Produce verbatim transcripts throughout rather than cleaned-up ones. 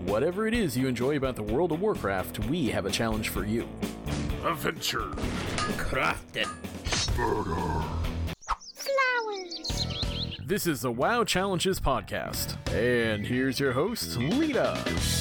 whatever it is you enjoy about the World of Warcraft, we have a challenge for you. Adventure. Crafting. Flowers. This is the WoW Challenges podcast, and here's your host, Lita.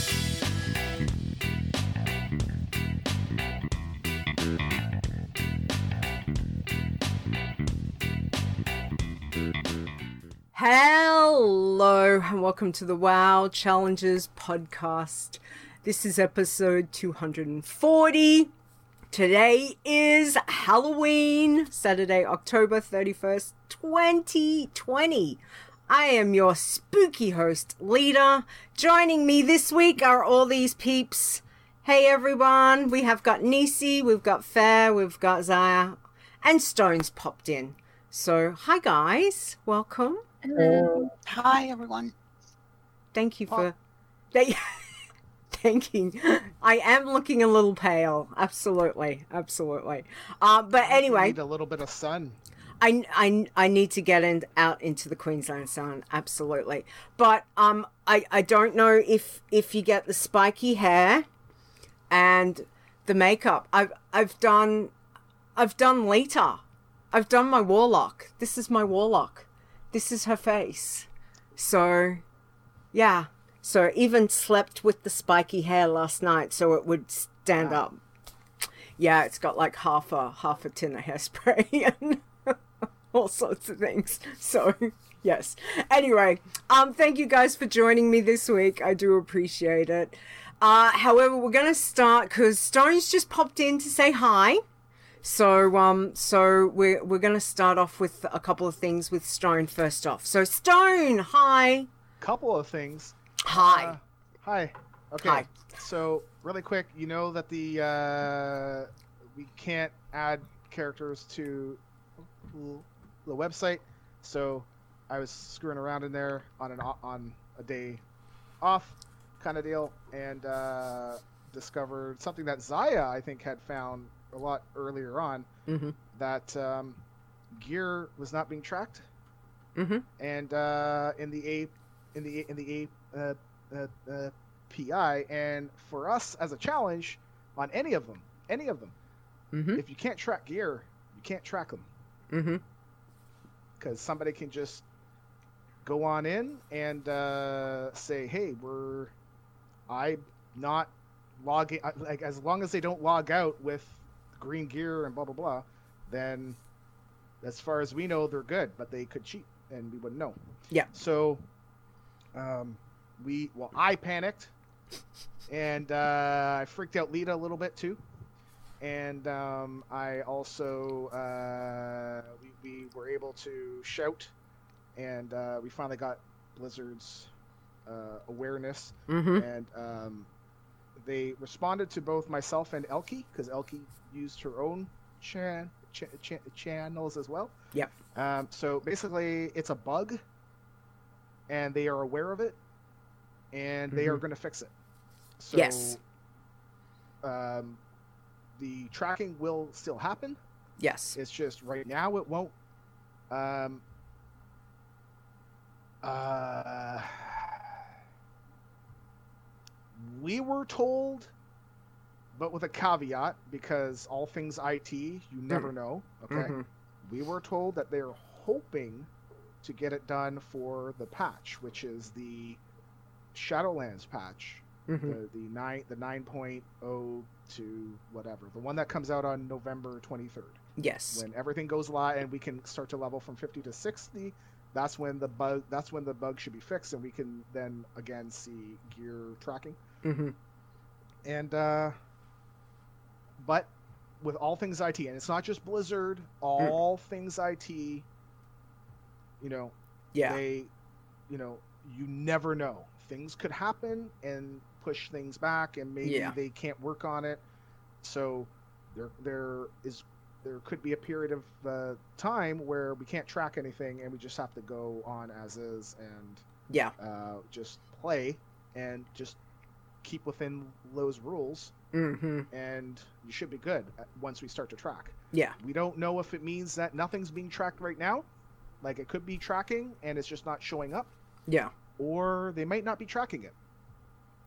Hello, and welcome to the WoW Challenges podcast. This is episode two hundred forty. Today is Halloween, Saturday, October thirty-first, twenty twenty. I am your spooky host, Lita. Joining me this week are all these peeps. Hey everyone, we have got Nisi, we've got Fair, we've got Zaya, and Stone's popped in. So, hi guys, welcome. Hello. Hi, everyone. Thank you for oh. thanking. I am looking a little pale. Absolutely, absolutely. Uh, but anyway, you need a little bit of sun. I, I, I need to get in, out into the Queensland sun. Absolutely. But um, I, I don't know if if you get the spiky hair and the makeup. I've I've done I've done Lita. I've done my warlock. This is my warlock. This is her face. So, yeah. So even slept with the spiky hair last night so it would stand wow. up. Yeah, it's got like half a half a tin of hairspray and all sorts of things. So, yes. Anyway, um, thank you guys for joining me this week. I do appreciate it. Uh, however, we're going to start because Stone's just popped in to say hi. So, um, so we're, we're going to start off with a couple of things with Stone first off. So, Stone, hi. Couple of things. Hi. Uh, hi. Okay. Hi. So, really quick, you know that the, uh, we can't add characters to the website. So, I was screwing around in there on an, on a day off kind of deal and, uh, discovered something that Zaya, I think, had found a lot earlier on, mm-hmm. that um, gear was not being tracked, mm-hmm. and uh, in the A, in the in the A uh, uh, uh, P I, and for us as a challenge on any of them, any of them, mm-hmm. if you can't track gear, you can't track them, mm-hmm. because somebody can just go on in and uh, say, hey, we're I not logging, like as long as they don't log out with green gear and blah blah blah, then as far as we know they're good, but they could cheat and we wouldn't know. Yeah. So um we well I panicked and uh I freaked out Lita a little bit too, and um I also uh we, we were able to shout, and uh we finally got Blizzard's uh awareness, mm-hmm. and um they responded to both myself and Elkie, because Elkie used her own chan- ch- ch- channels as well. Yep. Um, so basically, it's a bug, and they are aware of it, and they mm-hmm. are going to fix it. So, yes. Um, the tracking will still happen. Yes. It's just right now it won't. Um, uh, we were told, but with a caveat, because all things I T, you never know. Okay. Mm-hmm. We were told that they're hoping to get it done for the patch, which is the Shadowlands patch, mm-hmm. the the nine the nine point oh to whatever, the one that comes out on November twenty-third. Yes. When everything goes live and we can start to level from fifty to sixty, that's when the bug that's when the bug should be fixed, and we can then again see gear tracking. Mm-hmm. And uh, but with all things I T, and it's not just Blizzard, all mm. things I T, you know, yeah, they, you know, you never know. Things could happen and push things back, and maybe yeah. they can't work on it. So there, there is, there could be a period of uh, time where we can't track anything, and we just have to go on as is and yeah, uh, just play and just keep within those rules, mm-hmm. and you should be good once we start to track. Yeah. We don't know if it means that nothing's being tracked right now. Like, it could be tracking and it's just not showing up. Yeah. Or they might not be tracking it.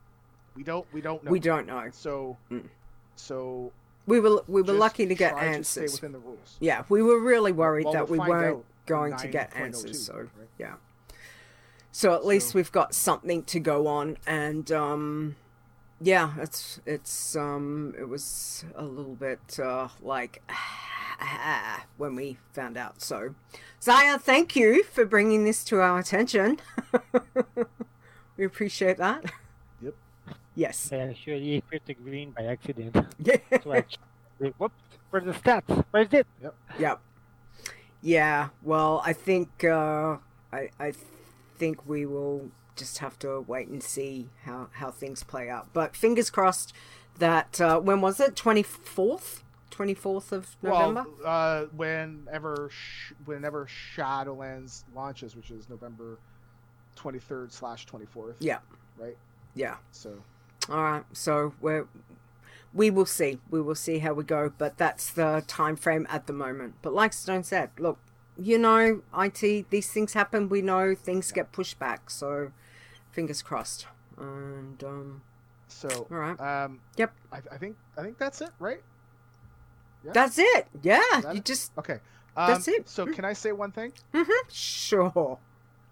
We don't. We don't know. We don't know. So, Mm. so We were we were just lucky to get try to answers. stay within the rules. Yeah, we were really worried Well, that we'll we find weren't out going to get nine point oh two, answers. So right? yeah. So at least So- we've got something to go on, and um, yeah, it's it's um, it was a little bit uh, like when we found out. So, Zaya, thank you for bringing this to our attention. We appreciate that. Yep. Yes. I actually hit the green by accident. Yeah. So I checked, whoops, where's the stats? Where's it? Yep. Yeah. Well, I think uh, I I think we will just have to wait and see how how things play out. But fingers crossed that uh, when was it? Twenty fourth. Twenty fourth of November. Well, uh, whenever sh- whenever Shadowlands launches, which is November twenty third slash twenty fourth. Yeah. Right. Yeah. So. All right. So we're we will see. We will see how we go. But that's the time frame at the moment. But like Stone said, look, you know, I T, these things happen. We know things get pushed back. So fingers crossed. And um. So. All right. Um. Yep. I, I think I think that's it, right? Yeah? That's it. Yeah. that You it? just. Okay. Um, That's it. So can I say one thing? Mm-hmm. Sure.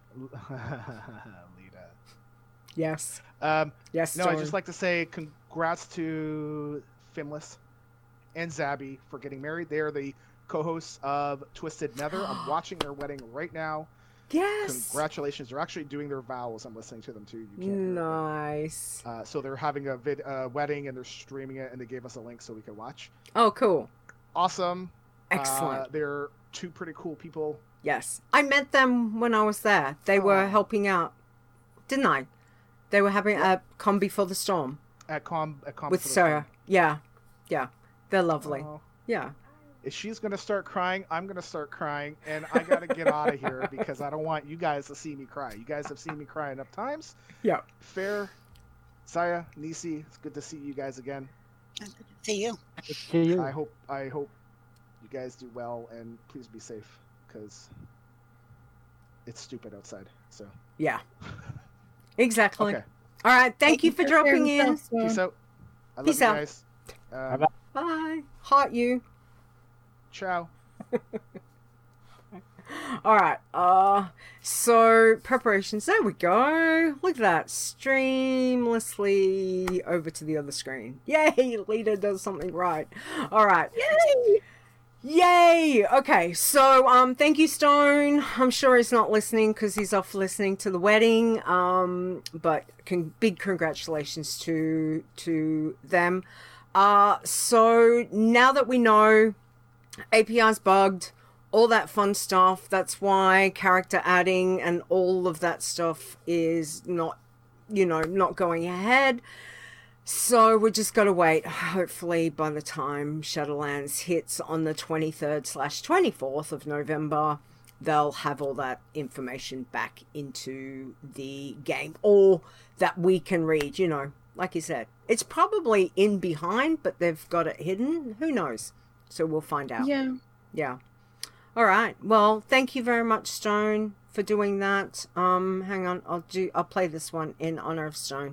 Lita. Yes. Um. Yes. No, I'd Stone. just like to say congrats to Fimless and Zabby for getting married. They are the co-hosts of Twisted Nether. I'm watching their wedding right now. Yes. Congratulations. They're actually doing their vows. I'm listening to them too. You can't hear it, but, Nice. uh, so they're having a vid- uh, wedding and they're streaming it, and they gave us a link so we could watch. Oh, cool. Awesome. Excellent. Uh, they're two pretty cool people. Yes. I met them when I was there. They were Aw. helping out, didn't I? They were having a Con Before the Storm At Com at Com with for the Sarah. Yeah. Yeah. They're lovely. Storm. Oh. Yeah. If she's gonna start crying, I'm gonna start crying, and I gotta get out of here because I don't want you guys to see me cry. You guys have seen me cry enough times. Yeah. Fair, Saya, Nisi, it's good to see you guys again. See you. Good to see you. I hope I hope you guys do well, and please be safe because it's stupid outside. So Yeah. Exactly. okay, All right. Thank you for Take care of dropping in. yourself, Stone. peace out. I love Peace you out. guys. Um, Bye-bye. Bye. Heart you. ciao. All right. Uh, so preparations. There we go. Look at that. Streamlessly over to the other screen. Yay! Lita does something right. All right. Yay! Yay! Okay. So um, thank you, Stone. I'm sure he's not listening because he's off listening to the wedding. Um, but con- big congratulations to to them. Uh, so now that we know A P I's bugged, all that fun stuff, that's why character adding and all of that stuff is not, you know, not going ahead. So we just got to wait. Hopefully by the time Shadowlands hits on the twenty-third slash twenty-fourth of November, they'll have all that information back into the game, or that we can read, you know, like you said. It's probably in behind, but they've got it hidden. Who knows? So we'll find out. Yeah. Yeah. All right. Well, thank you very much, Stone, for doing that. Um, hang on. I'll do. I'll play this one in honor of Stone.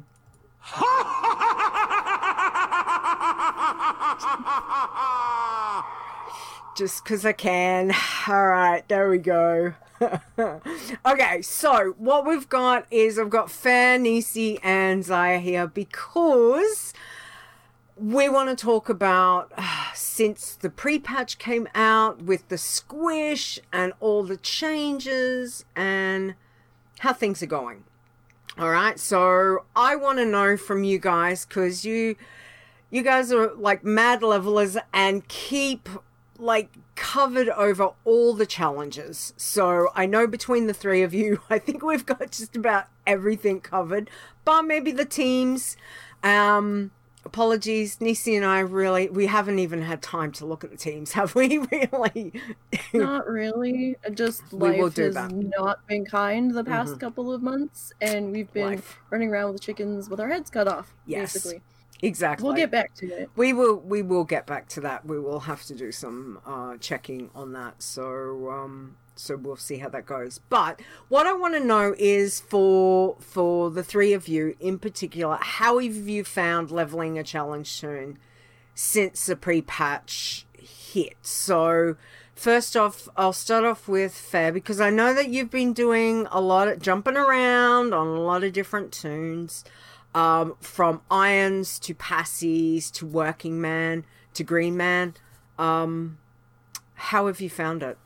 Just because I can. All right. There we go. Okay. So what we've got is I've got Fair, Nisi, and Zaya here because we want to talk about uh, since the pre-patch came out with the squish and all the changes and how things are going. All right, so I want to know from you guys because you you guys are like mad levelers and keep like covered over all the challenges. So I know between the three of you, I think we've got just about everything covered, but maybe the teams. Um, apologies, Nisi and I really, we haven't even had time to look at the teams, have we? Really? Not really. Just We will life do has that. not been kind the past Mhm. couple of months, and we've been Life. running around with chickens with our heads cut off, Yes. basically. Exactly. We'll get back to it. We will. We will get back to that. We will have to do some uh, checking on that. So, um, so we'll see how that goes. But what I want to know is for for the three of you in particular, how have you found leveling a challenge toon since the pre-patch hit? So, first off, I'll start off with Fair, because I know that you've been doing a lot of jumping around on a lot of different toons. Um, from irons to passies to working man to green man. Um, how have you found it?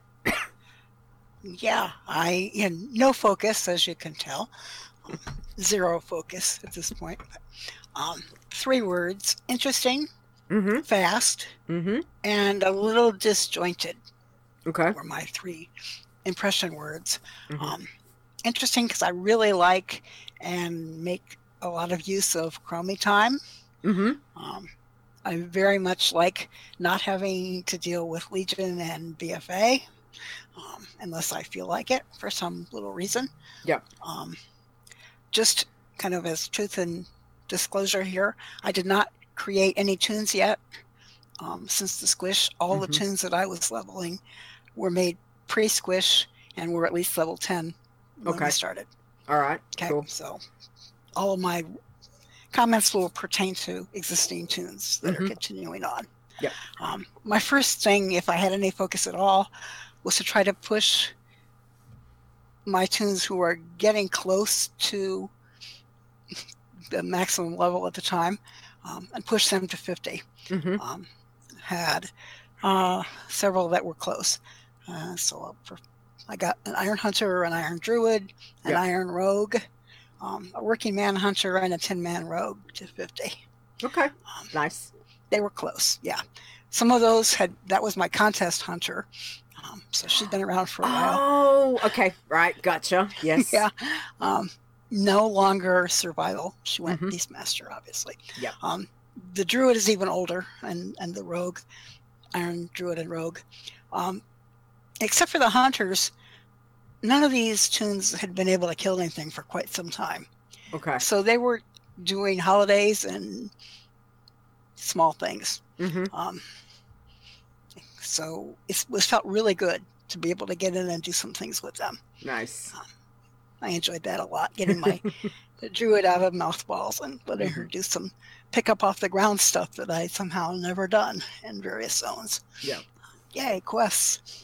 Yeah, I had no focus, as you can tell. Um, zero focus at this point. But, um, three words: interesting, Mm-hmm. fast, Mm-hmm. and a little disjointed Okay. were my three impression words. Mhm. Um, interesting because I really like and make a lot of use of Chromie time. Mm-hmm. Um, I very much like not having to deal with Legion and B F A, um, unless I feel like it for some little reason. Yeah. Um, just kind of as truth and disclosure here, I did not create any tunes yet. Um, since the squish, all the Mhm. tunes that I was leveling were made pre-squish and were at least level ten when Okay. we started. All right. Okay, Cool. so all of my comments will pertain to existing tunes that Mhm. are continuing on. Yep. Um, my first thing, if I had any focus at all, was to try to push my tunes who are getting close to the maximum level at the time, um, and push them to fifty. Mm-hmm. Um, had uh, several that were close. Uh, so for, I got an Iron Hunter, an Iron Druid, an Yep. Iron Rogue, um, a Working Man Hunter, and a Tin Man Rogue to fifty. Okay. Um, Nice. they were close, yeah. Some of those had, that was my contest hunter. Um, so she's been around for a while. Oh, okay. Right. Gotcha. Yes. Yeah. Um, no longer survival. She went Mhm. Beastmaster, obviously. Yep. Um, the Druid is even older, and, and the Rogue, Iron Druid and Rogue. Um, except for the Hunters, none of these tunes had been able to kill anything for quite some time. Okay. So they were doing holidays and small things. Mm-hmm. Um, so it was felt really good to be able to get in and do some things with them. Nice. I enjoyed that a lot, getting my the Druid out of Mouthballs and letting her do some pick up off the ground stuff that I somehow never done in various zones. Yeah. Yay, quests.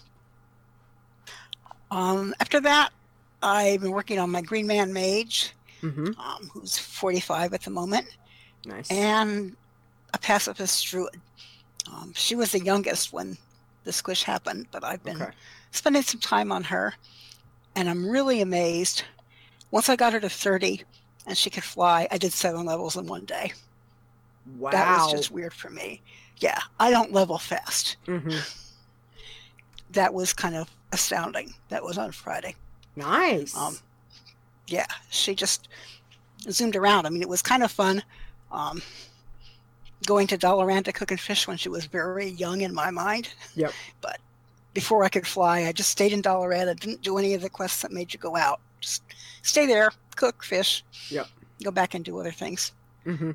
Um, after that, I've been working on my Green Man Mage, Mm-hmm. um, who's forty-five at the moment, Nice. and a pacifist Druid. Um, she was the youngest when the squish happened, but I've been Okay. spending some time on her, and I'm really amazed. Once I got her to thirty and she could fly, I did seven levels in one day. Wow. That was just weird for me. Yeah, I don't level fast. Mm-hmm. That was kind of astounding. That was on Friday. Nice. Um, yeah, she just zoomed around. I mean, it was kind of fun um, going to Dalaran to cook and fish when she was very young in my mind. Yep. But before I could fly, I just stayed in Dalaran. I didn't do any of the quests that made you go out. Just stay there, cook, fish, Yep. go back and do other things. Mm-hmm.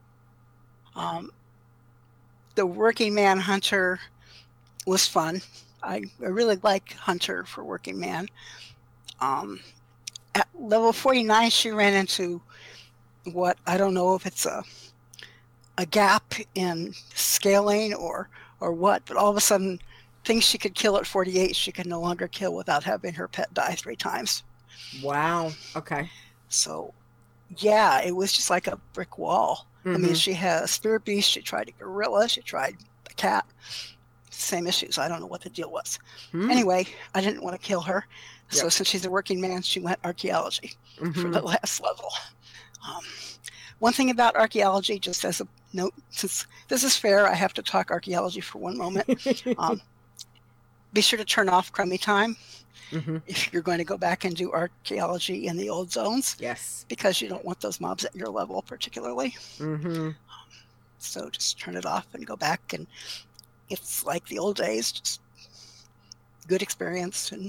Um, the Working Man Hunter was fun. I, I really like Hunter for Working Man. Um, at level forty-nine, she ran into what, I don't know if it's a a gap in scaling or or what, but all of a sudden, things she could kill at forty-eight, she could no longer kill without having her pet die three times. Wow. Okay. So, yeah, it was just like a brick wall. I mean, Mhm. she had a spirit beast, she tried a gorilla, she tried a cat. Same issues. I don't know what the deal was. Hmm. Anyway, I didn't want to kill her. So Yep. since she's a working man, she went archaeology for Mhm. the last level. Um, one thing about archaeology, just as a note, since this is fair, I have to talk archaeology for one moment. Um, be sure to turn off crummy time Mhm. if you're going to go back and do archaeology in the old zones, Yes. because you don't want those mobs at your level particularly. Mm-hmm. So just turn it off and go back, and it's like the old days, just good experience. And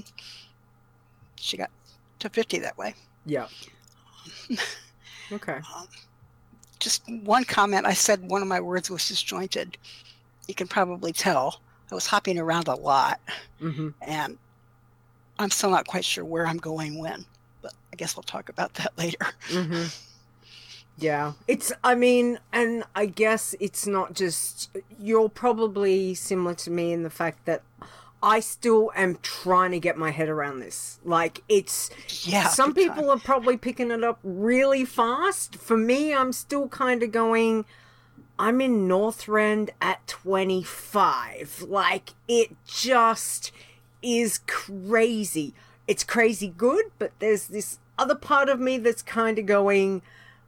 she got to fifty that way. Yeah. Okay. Um, just one comment. I said one of my words was disjointed. You can probably tell. I was hopping around a lot, Mm-hmm. and I'm still not quite sure where I'm going when. But I guess we'll talk about that later. Mm-hmm. Yeah, it's, I mean, and I guess it's not just, you're probably similar to me in the fact that I still am trying to get my head around this. Like, it's, Yeah. some big people time. are probably picking it up really fast. For me, I'm still kind of going, I'm in Northrend at twenty-five. Like, it just is crazy. It's crazy good, but there's this other part of me that's kind of going,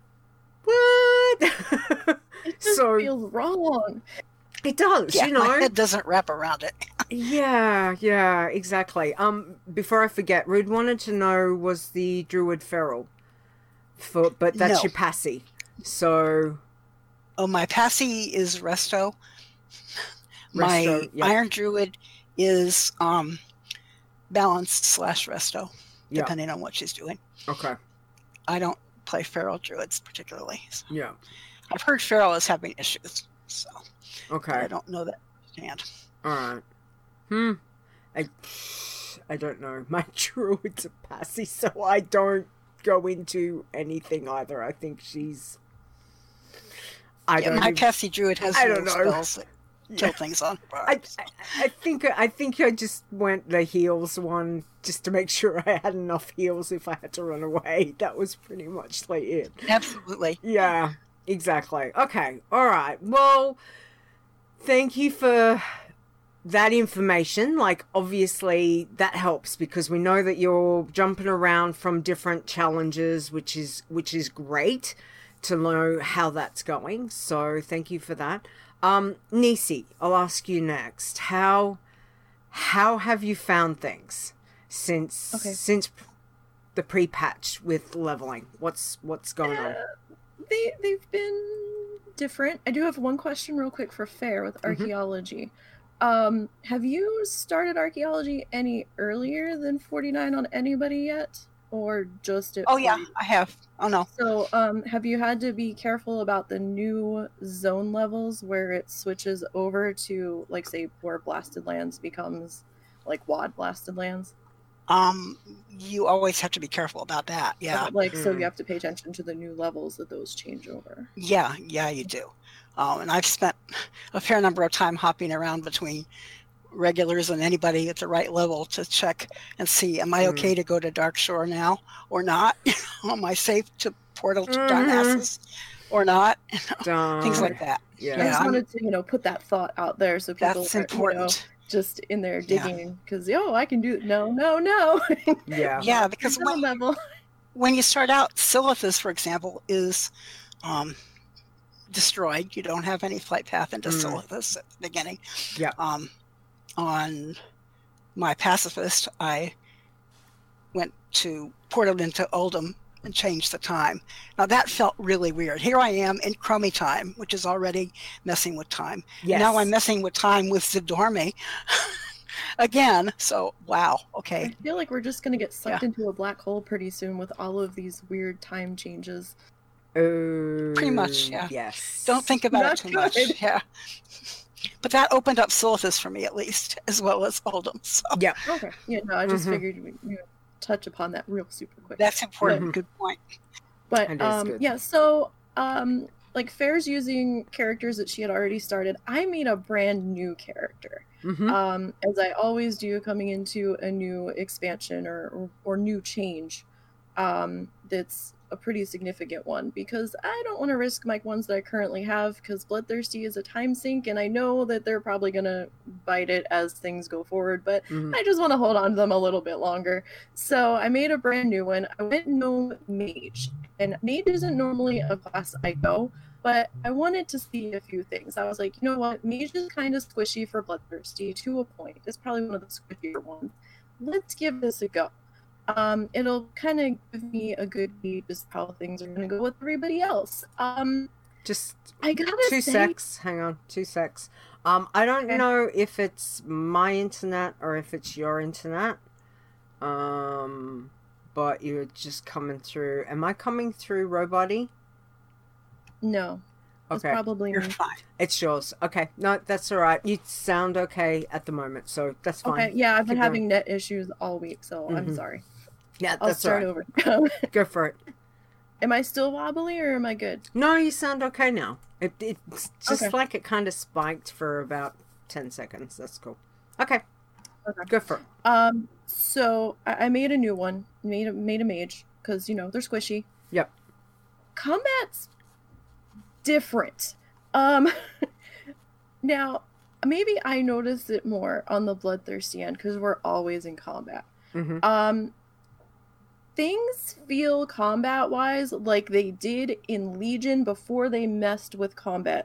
what? It just So- feels wrong. It does, Yeah, you know. my head doesn't wrap around it. Yeah, yeah, exactly. Um, before I forget, Rude wanted to know, was the Druid feral? For, but that's No. your passy. So, Oh, my passy is Resto. My Resto, yeah. Iron Druid is um, balanced slash Resto, Yeah. depending on what she's doing. okay, I don't play Feral Druids particularly. So yeah, I've heard Feral is having issues, so but I okay, don't know that firsthand. all right. Hmm. I, I don't know. My Druid's a passy, so I don't go into anything either. I think she's. I Yeah, don't. my even- passy Druid has I no don't know. spells that kill Yeah. things on I, barbs. I, I think I think I just went the heals one just to make sure I had enough heals if I had to run away. That was pretty much like it. Absolutely. Yeah, exactly. Okay, all right. Well, thank you for that information. Like, obviously, that helps because we know that you're jumping around from different challenges, which is which is great to know how that's going. So, thank you for that. Um, Nisi, I'll ask you next. How how have you found things since Okay. since the pre-patch with leveling? What's what's going on? They they've been different. I do have one question real quick for Fair with Mhm. archaeology. Um, have you started archaeology any earlier than forty-nine on anybody yet, or just at Oh yeah, forty? I have. Oh no. So, um, have you had to be careful about the new zone levels where it switches over to, like, say, where Blasted Lands becomes like W O D Blasted Lands? Um, you always have to be careful about that. Yeah. Like, so Mm. you have to pay attention to the new levels that those change over. Yeah, yeah, you do. Um, and I've spent a fair number of time hopping around between regulars and anybody at the right level to check and see, am I Mm. okay to go to Darkshore now or not? Am I safe to portal to Mhm. Darnassus or not? Dun- Things like that. I yeah. Yeah, just I'm- wanted to, you know, put that thought out there so people That's are, important. you know, just in there Yeah. digging because oh, I can do no, no, no. Yeah. Yeah, because Zone when, level. when you start out, Silithus, for example, is um, destroyed. You don't have any flight path into Mm. Silithus at the beginning. Yeah. Um, on my pacifist, I went to ported into Oldham and changed the time. Now that felt really weird. Here I am in Chromie time, which is already messing with time. Yes. Now I'm messing with time with Zidorme again. So wow. I Okay. feel like we're just gonna get sucked Yeah. into a black hole pretty soon with all of these weird time changes. Oh, Pretty much, yeah. Yes. Don't think about Not it too much. good. Yeah. But that opened up Silithus for me at least, as well as Oldham. So Yeah. Okay. Yeah, no, I just Mhm. figured we you know, touch upon that real super quick. that's important. Mhm. Good point. But That is um, good. yeah, so um, like Fair's using characters that she had already started. I made a brand new character, Mm-hmm. um, as I always do, coming into a new expansion or or, or new change. Um, that's a pretty significant one because I don't want to risk my ones that I currently have because Bloodthirsty is a time sink, and I know that they're probably gonna bite it as things go forward. But Mhm. I just want to hold on to them a little bit longer. So I made a brand new one. I went Gnome Mage. And Mage isn't normally a class I go, but I wanted to see a few things. I was like, you know what? Mage is kind of squishy for Bloodthirsty to a point. It's probably one of the squishier ones. Let's give this a go. Um, it'll kind of give me a good beat just how things are going to go with everybody else. Um, Just I gotta two say, secs. Hang on, two secs. Um, I don't Okay. know if it's my internet or if it's your internet. Um, but you're just coming through. Am I coming through, Robody? No. It's Okay. probably You're me. fine. It's yours. Okay. No, that's all right. You sound okay at the moment, so that's fine. Okay, yeah, I've been Keep having going. net issues all week, so I'm Mhm. sorry. Yeah, I'll that's all start right. over. Go for it. Am I still wobbly or am I good? No, you sound okay now. It, it's just Okay. like it kind of spiked for about ten seconds. That's cool. Okay. Okay. Go for it. Um, so I, I made a new one. Made a made a mage because you know they're squishy. Yep. Combat's different. Um, now maybe I noticed it more on the bloodthirsty end because we're always in combat. Mm-hmm. Um, things feel combat wise like they did in Legion before they messed with combat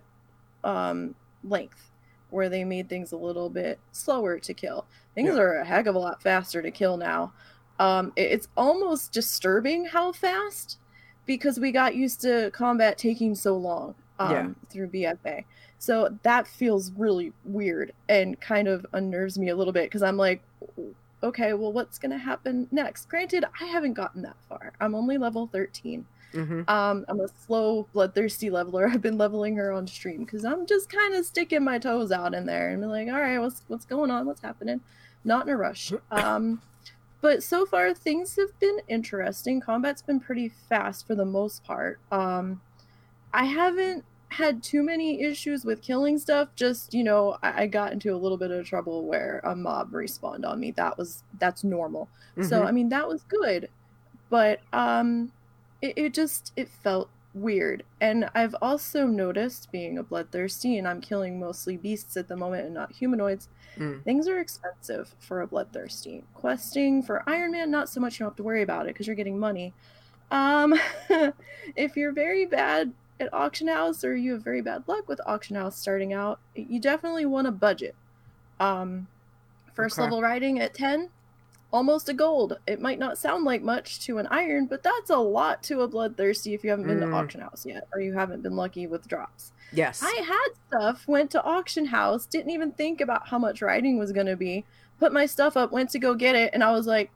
um length, where they made things a little bit slower to kill. Things Yeah. are a heck of a lot faster to kill now. Um, it- it's almost disturbing how fast, because we got used to combat taking so long um, Yeah. through B F A. So that feels really weird and kind of unnerves me a little bit because I'm like, okay, well, what's going to happen next? Granted, I haven't gotten that far. I'm only level thirteen. Mm-hmm. Um, I'm a slow, bloodthirsty leveler. I've been leveling her on stream because I'm just kind of sticking my toes out in there and be like, all right, what's what's going on? What's happening? Not in a rush. Um, but so far things have been interesting. Combat's been pretty fast for the most part. Um, I haven't had too many issues with killing stuff. Just, you know, I, I got into a little bit of trouble where a mob respawned on me. That was that's normal. So Mhm. I mean that was good, but um. It, it just it felt weird. And I've also noticed, being a bloodthirsty and I'm killing mostly beasts at the moment and not humanoids, Mm. things are expensive for a bloodthirsty. Questing for Iron Man, not so much. You don't have to worry about it because you're getting money. Um if you're very bad at auction house or you have very bad luck with auction house starting out, you definitely want a budget. Um first Okay. level riding at ten, almost a gold. It might not sound like much to an iron, but that's a lot to a bloodthirsty if you haven't been Mm. to auction house yet or you haven't been lucky with drops. Yes. I had stuff, went to auction house, didn't even think about how much riding was going to be, put my stuff up, went to go get it, and I was like,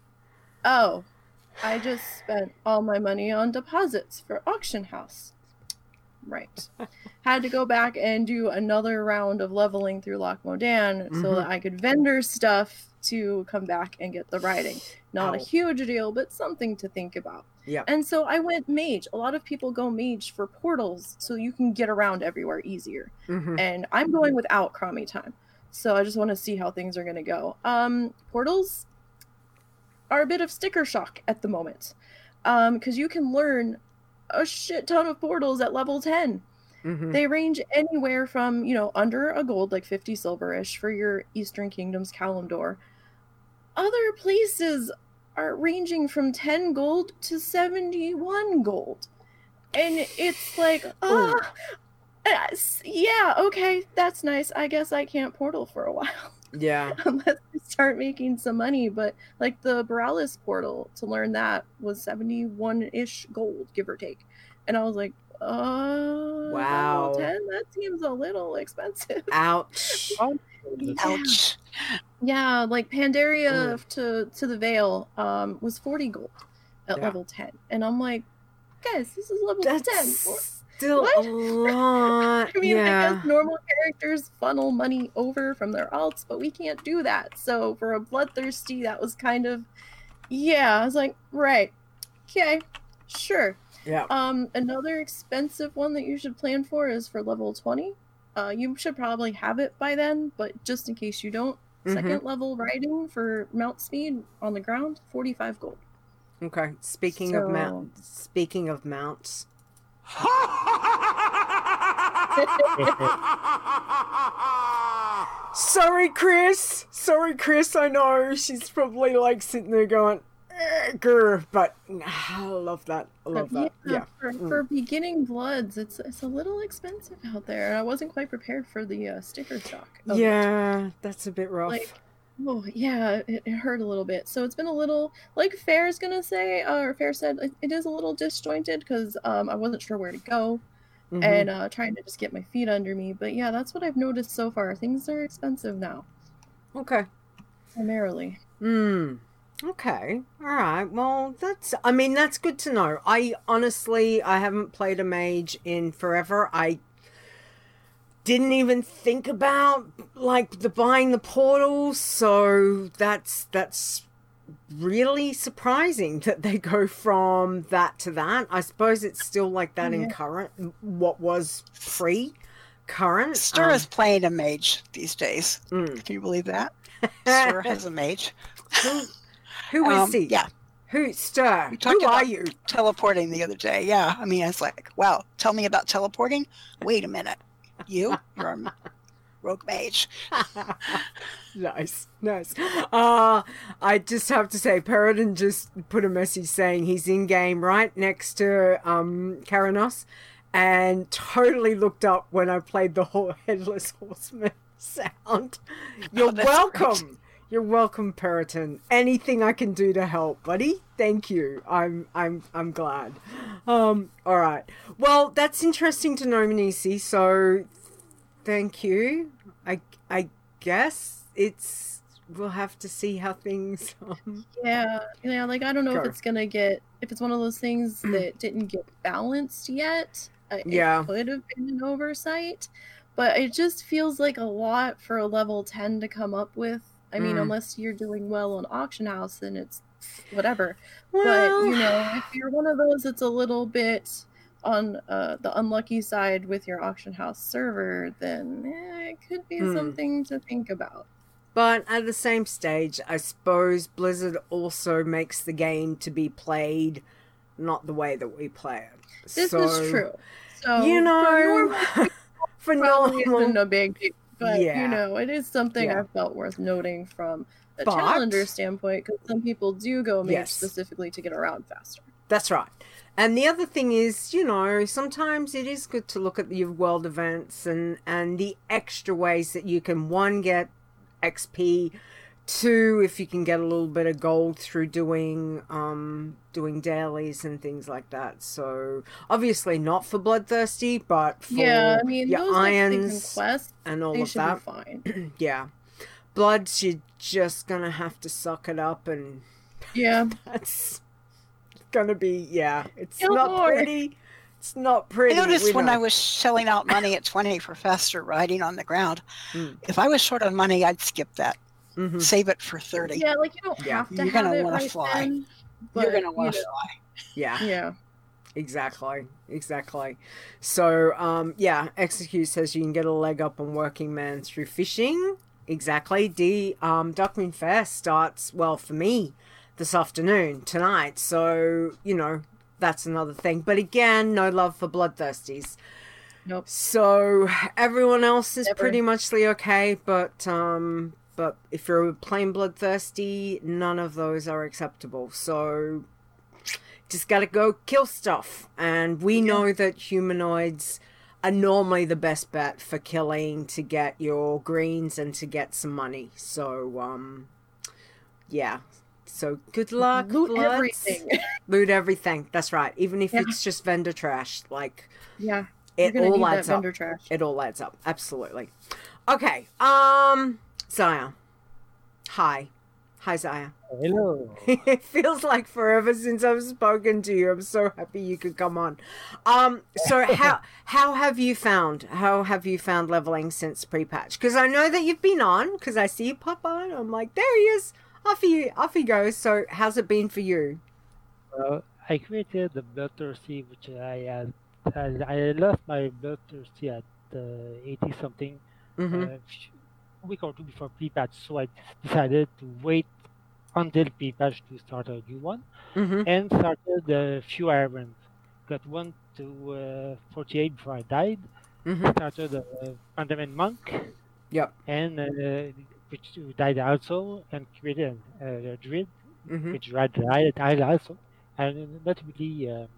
oh, I just spent all my money on deposits for auction house. Right. Had to go back and do another round of leveling through Loch Modan so Mhm. that I could vendor stuff to come back and get the riding. Not a Ow. huge deal, but something to think about. Yeah. And so I went mage. A lot of people go mage for portals so you can get around everywhere easier. Mm-hmm. And I'm going without Crommy time. So I just want to see how things are going to go. Um, portals are a bit of sticker shock at the moment. Um, because you can learn a shit ton of portals at level ten. Mm-hmm. They range anywhere from, you know, under a gold, like fifty silverish for your Eastern Kingdoms Kalimdor. Other places are ranging from ten gold to seventy-one gold. And it's like, ah, uh, yeah, okay, that's nice. I guess I can't portal for a while. Yeah. Unless I start making some money. But like the Borealis portal, to learn that was seventy-one-ish gold, give or take. And I was like, uh, Wow. level ten? That seems a little expensive. Ouch. Ouch. Yeah, like Pandaria Ooh. to to the Veil um was forty gold at Yeah. level ten. And I'm like, guys, this is level ten. That's What? still What? a lot. I mean, I yeah. guess normal characters funnel money over from their alts, but we can't do that. So for a bloodthirsty, that was kind of, yeah. I was like, right, okay, sure. Yeah. Um, another expensive one that you should plan for is for level twenty. Uh, you should probably have it by then, but just in case you don't, Mhm. second level riding for mount speed on the ground, forty-five gold. Okay. Speaking of So- mount, speaking of mounts, sorry, Chris. Sorry, Chris. I know she's probably like sitting there going, "Eh, grr," but I love that. I love that. Yeah. For, Mm. for beginning bloods, it's it's a little expensive out there. I wasn't quite prepared for the uh, sticker shock. of it. Yeah, that's a bit rough. Like, oh yeah, it, it hurt a little bit. So it's been a little, like Fair's gonna say, uh, or Fair said, it, it is a little disjointed because um, I wasn't sure where to go Mhm. and uh, trying to just get my feet under me. But yeah, that's what I've noticed so far. Things are expensive now, Okay. primarily. Hmm. Okay. All right. Well, that's, I mean, that's good to know. I honestly, I haven't played a mage in forever. I didn't even think about like the buying the portals. So that's, that's really surprising that they go from that to that. I suppose it's still like that in Yeah. current, what was pre current. Stir is playing a mage these days. Mm. Can you believe that? Stir has a mage. Who, who is Um, he? Yeah, Who, Stir? We talked Who are about- you? teleporting the other day. Yeah, I mean, it's like, wow, tell me about teleporting? Wait a minute. You? You're a rogue mage. Nice, nice. Uh, I just have to say, Peridon just put a message saying he's in game right next to um Karanos, and totally looked up when I played the whole Headless Horseman sound. You're Oh, that's welcome. You're welcome, Peridon. Anything I can do to help, buddy. Thank you. I'm I'm I'm glad. Um. All right. Well, that's interesting to know, Manisi. So, thank you. I I guess it's we'll have to see how things um Yeah, yeah. Like I don't know if Go. it's gonna get if it's one of those things that didn't get balanced yet. I- Yeah. it could have been an oversight, but it just feels like a lot for a level ten to come up with. I mean, Mm. unless you're doing well on auction house, then it's whatever. well, But you know, if you're one of those that's a little bit on uh, the unlucky side with your auction house server, then eh, it could be Hmm. something to think about. but at the same stage, I suppose Blizzard also makes the game to be played not the way that we play it. This so, is true. So You for know, normal for probably normal, isn't a big deal, but Yeah. you know, it is something Yeah. I felt worth noting from a But- challenger standpoint, because some people do go mage Yes. specifically to get around faster. That's right. And the other thing is, you know, sometimes it is good to look at your world events and, and the extra ways that you can, one, get X P, two, if you can get a little bit of gold through doing um doing dailies and things like that. So obviously not for Bloodthirsty, but for Yeah, I mean, your those like, things irons and quests, and all they of should that. be fine. Yeah. Bloods, you're just gonna have to suck it up, and Yeah, that's gonna be, yeah, it's Kill not more. pretty. It's not pretty. I noticed we when know. I was shelling out money at twenty for faster riding on the ground, Mm. if I was short on money, I'd skip that. Mhm. Save it for thirty. yeah, like you don't Yeah. have to You're have gonna it wanna right fly. then. But, You're going to you want to know, fly. Yeah, Yeah, exactly, exactly. So, um, yeah, Execute says you can get a leg up on Working Man through fishing. Exactly. D um, Duckman Fair starts, well, for me, this afternoon tonight. So you know that's another thing. But again, no love for Bloodthirsties. nope. So everyone else is Never. pretty muchly okay, but um, but if you're plain Bloodthirsty, none of those are acceptable. So just gotta go kill stuff, and we know that humanoids are normally the best bet for killing to get your greens and to get some money. So um, yeah. So good luck, Loot Bloods. everything. Loot everything. That's right. Even if Yeah. it's just vendor trash, like Yeah, you're it gonna all need that adds up. vendor trash. It all adds up. Absolutely. Okay. Um, Zaya. Hi. Hi, Zaya. Hello. It feels like forever since I've spoken to you. I'm so happy you could come on. Um, so how how have you found how have you found leveling since pre-patch? Because I know that you've been on. Because I see you pop on. I'm like, there he is. Off he off he goes. So how's it been for you? Well, I created the Bloodthirsty, which I had. I, I lost my Bloodthirsty at uh, eighty something Mm-hmm. uh, a week or two before pre-patch, so I decided to wait until pre-patch to start a new one, Mm-hmm. and started a few errands. Got one to uh, forty-eight before I died. Mm-hmm. Started a Pandemic Monk, Yep. and uh, which died also, and created a, a Druid, Mm-hmm. which died, died also. And not really, um,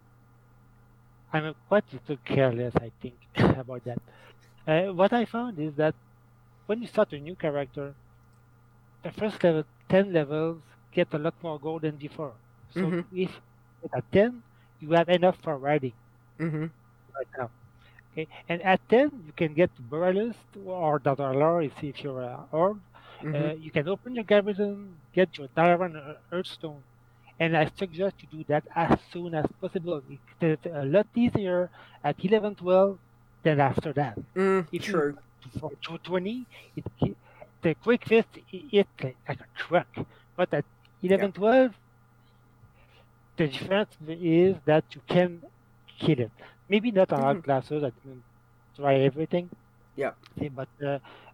I'm quite a little careless, I think, about that. Uh, what I found is that when you start a new character, the first level, ten levels get a lot more gold than before. So Mhm. if at ten, you have enough for riding Mm-hmm. right now. Okay, and at ten, you can get Boralus or Daughter if, if you're a Orb, Uh, Mhm. you can open your garrison, get your Dalaran uh, Earthstone, and I suggest you do that as soon as possible. It's a lot easier at eleven twelve than after that. Mm, If you true. for two twenty, it ki- the quick fist i- it's like, like a truck, but at eleven twelve, the difference is that you can kill it. Maybe not on all Mhm. classes. I didn't try everything. Yep. See, but uh,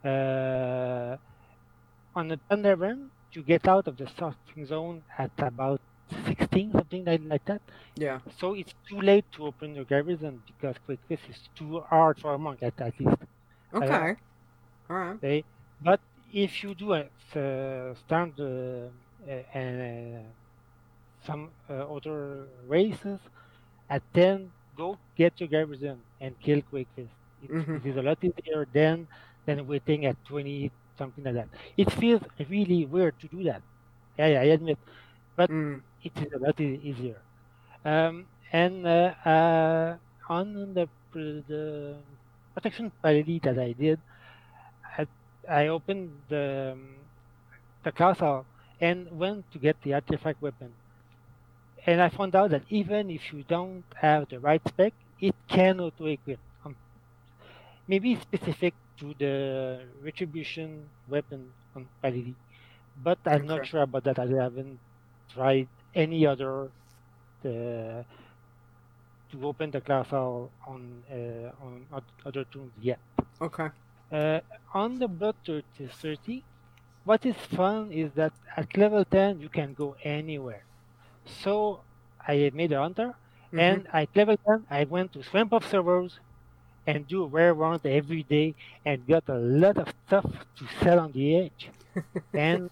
uh, on the Thunderbird, you get out of the starting zone at about sixteen, something like, like that. Yeah. So it's too late to open your garrison because quick fist is too hard for a monk at, at least. Okay. All right. Okay? But if you do a uh, stand uh, uh, and uh, some uh, other races at ten, go get your garrison and kill quick fist. It, Mhm. it is a lot easier than than waiting at twenty, something like that. It feels really weird to do that. Yeah, yeah, I admit, but Mm. it is a lot e- easier. Um, and uh, uh, on the pr- the protection party that I did, I, I opened the um, the castle and went to get the artifact weapon. And I found out that even if you don't have the right spec, it can auto-equip. Um, maybe specific to the retribution weapon on Palili, but I'm not Okay. sure about that. I haven't tried any other uh, to open the castle on uh, on oth- other tools yet. Okay. Uh, on the Blood thirty, what is fun is that at level ten you can go anywhere. So I made a hunter, Mhm. and at level ten I went to Swamp of Sorrows and do rare rounds every day and got a lot of stuff to sell on the edge. And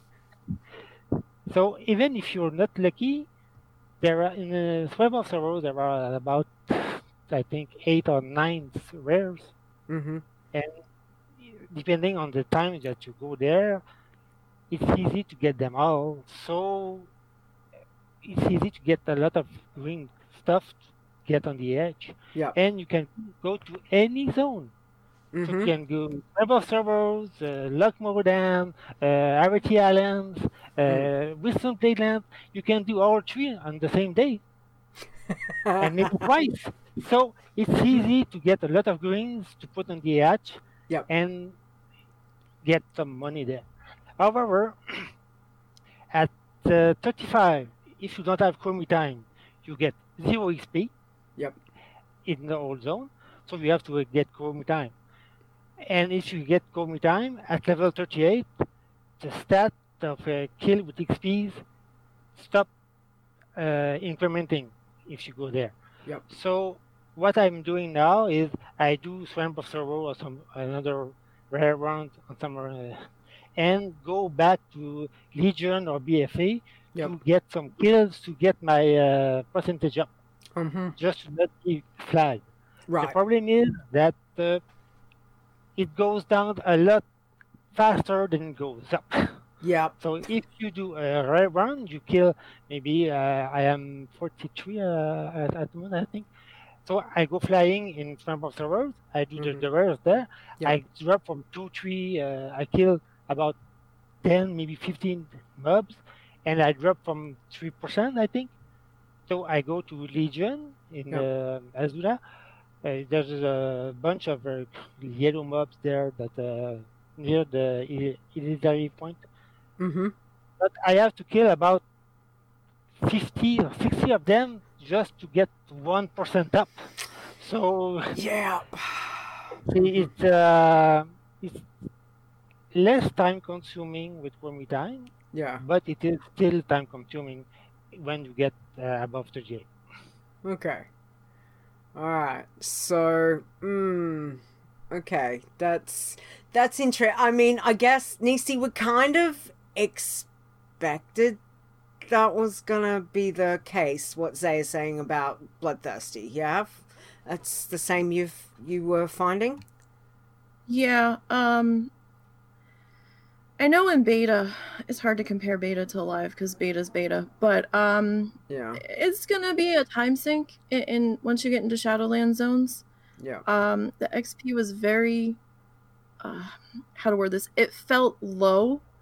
so even if you're not lucky, there are in the Swamp of Sorrows there are about I think eight or nine rares, Mhm. and depending on the time that you go there, it's easy to get them all. So it's easy to get a lot of green stuff to get on the edge, Yep. and you can go to any zone. So you Mhm. can go Web of Servers, uh, Lockmore Dam, uh, Arity Islands, uh, Wisdom Playland. You can do all three on the same day and maybe twice. So it's easy to get a lot of greens to put on the edge Yep. and get some money there. However, at uh, thirty-five, if you don't have Chromie time, you get zero X P Yep. in the old zone. So you have to uh, get Chromie time. And if you get Chromie time at level thirty-eight, the stat of uh, kill with X Ps stop uh, incrementing if you go there. Yep. So what I'm doing now is I do Swamp of Sorrow or some another rare round on some uh, and go back to Legion or B F A Yep. to get some kills to get my uh, percentage up, Mhm. just to not be flagged. The Right. problem is that uh, it goes down a lot faster than it goes up. Yep. So if you do a rare run, you kill maybe uh, I am forty-three uh, at, at the moment, I think. So I go flying in Swamp of Sorrows. I do the, Mhm. the rares there. Yep. I drop from two, three. Uh, I kill about ten, maybe fifteen mobs, and I drop from three percent, I think. So I go to Legion in Yep. uh, Azura. Uh, there's a bunch of uh, yellow mobs there that uh, near the Il- Illidari point. Mhm. But I have to kill about fifty or sixty of them just to get one percent up. So Yep. it's uh, it's less time consuming with Chromie time, Yeah. but it is still time consuming when you get uh, above thirty-eight. Okay. All right. So, mm, okay. That's that's interesting. I mean, I guess Nisi would kind of expected that was gonna be the case. What Zay is saying about Bloodthirsty. Yeah, that's the same you've you were finding. Yeah, um I know in beta it's hard to compare beta to live because beta's beta, but um Yeah. it's gonna be a time sink in, in once you get into Shadowland zones. Yeah. Um the X P was very uh how to word this, it felt low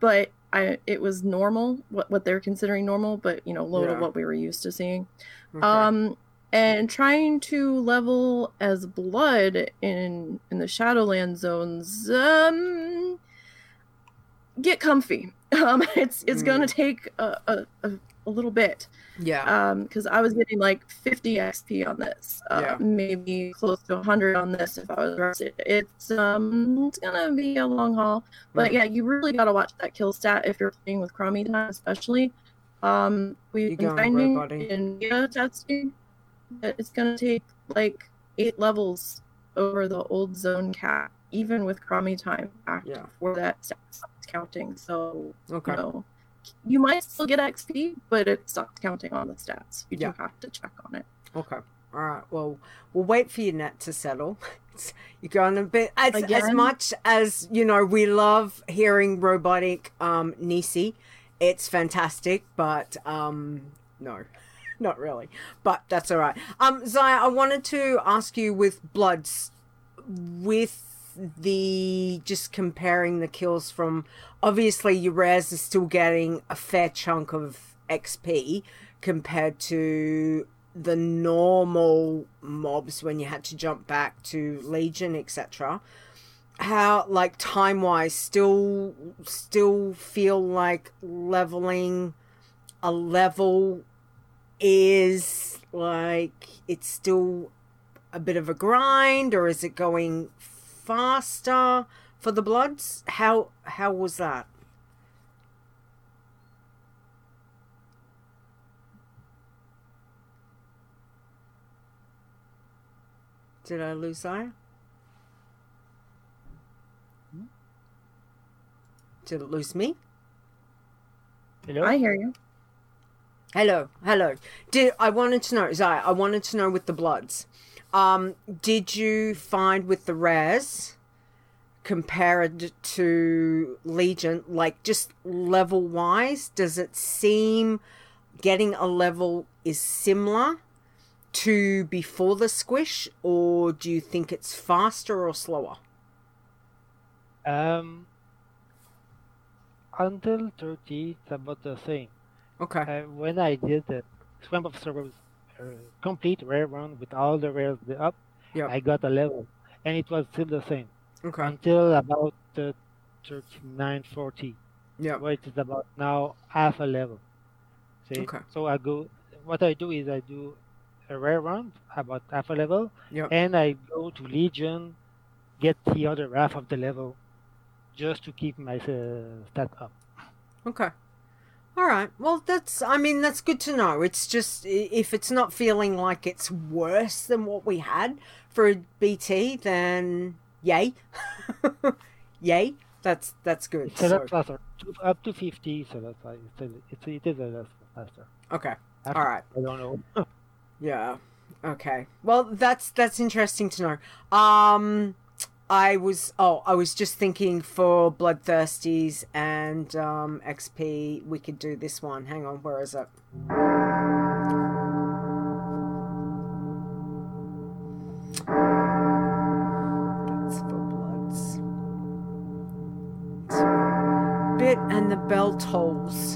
but I it was normal what what they're considering normal, but you know low Yeah. to what we were used to seeing. Okay. Um, and trying to level as blood in in the Shadowland zones, um, get comfy. Um, it's it's Mm. gonna take a, a, a, a little bit. yeah. Um, because I was getting like fifty X P on this, uh, Yeah. maybe close to one hundred on this if I was rested. It's um, it's gonna be a long haul, but Mm. yeah, you really gotta watch that kill stat if you're playing with Crummy time, especially. Um, we've You been going finding roboting. in beta testing that it's gonna take like eight levels over the old zone cap, even with Crummy time active, Yeah. for that stat stops counting. So Okay. you know, you might still get X P, but it stops counting on the stats. You Yeah. do have to check on it. Okay. All right. Well, we'll wait for your net to settle. It's- You're going a bit as as Again? much as you know. We love hearing robotic um, Nisi. It's fantastic, but um, no, not really. But that's all right. Um, Zaya, I wanted to ask you with Bloods, with the just comparing the kills from obviously your rares are still getting a fair chunk of X P compared to the normal mobs when you had to jump back to Legion, et cetera. How, like, time wise, still still feel like leveling a level is like it's still a bit of a grind, or is it going faster for the Bloods? How how was that? Did I lose Zaya? Did it lose me? Hello? I hear you. Hello, hello. Did I wanted to know, Zaya? I wanted to know with the Bloods. Um, did you find with the rares compared to Legion, like just level wise, does it seem getting a level is similar to before the squish, or do you think it's faster or slower? Um, until thirty, it's about the same. Okay. Uh, when I did the Swamp of Sorrows uh, complete rare run with all the rares up, Yep. I got a level, and it was still the same Okay. until about uh, thirty-nine, forty, Yeah. where it is about now half a level. See? Okay. So I go. What I do is I do a rare run about half a level, Yep. and I go to Legion, get the other half of the level, just to keep my uh, stat up. Okay. All right. Well, that's, I mean, that's good to know. It's just, i- if it's not feeling like it's worse than what we had for a B T, then yay. Yay. That's, that's good. It's a So, lot faster, to, up to fifty. So that's why it's a, it's a, it is a lot faster. okay. After, All right. I don't know. Yeah. Okay. Well, that's, that's interesting to know. Um, I was, oh, I was just thinking for Bloodthirsties and um, X P, we could do this one. Hang on, where is it? That's for Bloods. Bit and the bell tolls.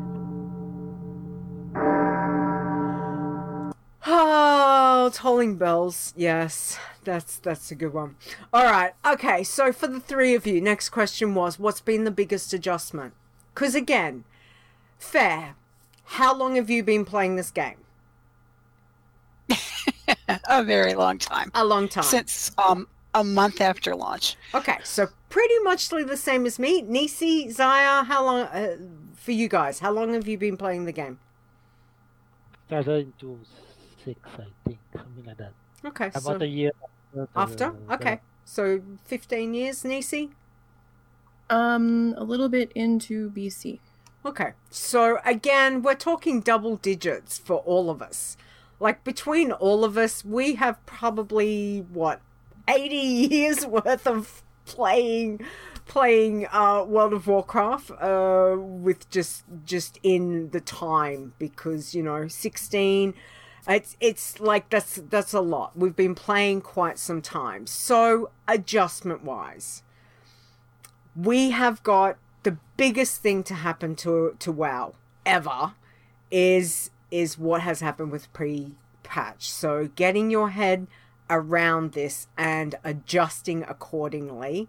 Oh, tolling bells. Yes, that's that's a good one. All right. Okay, so for the three of you, next question was, what's been the biggest adjustment? Because again, fair. How long have you been playing this game? A very long time. A long time. Since um a month after launch. Okay, so pretty much the same as me. Nisi, Zaya, how long, uh, for you guys, how long have you been playing the game? Started into six, I think, something like that. Okay, About so a year after. the- after? the- Okay, so fifteen years, Nisi? Um, a little bit into B C. Okay, so again, we're talking double digits for all of us. Like, between all of us, we have probably, what, eighty years worth of playing playing uh, World of Warcraft uh, with just just in the time, because, you know, sixteen, it's it's like that's that's a lot. We've been playing quite some time. So, adjustment-wise, we have got the biggest thing to happen to to WoW ever is is what has happened with pre-patch. So getting your head around this and adjusting accordingly.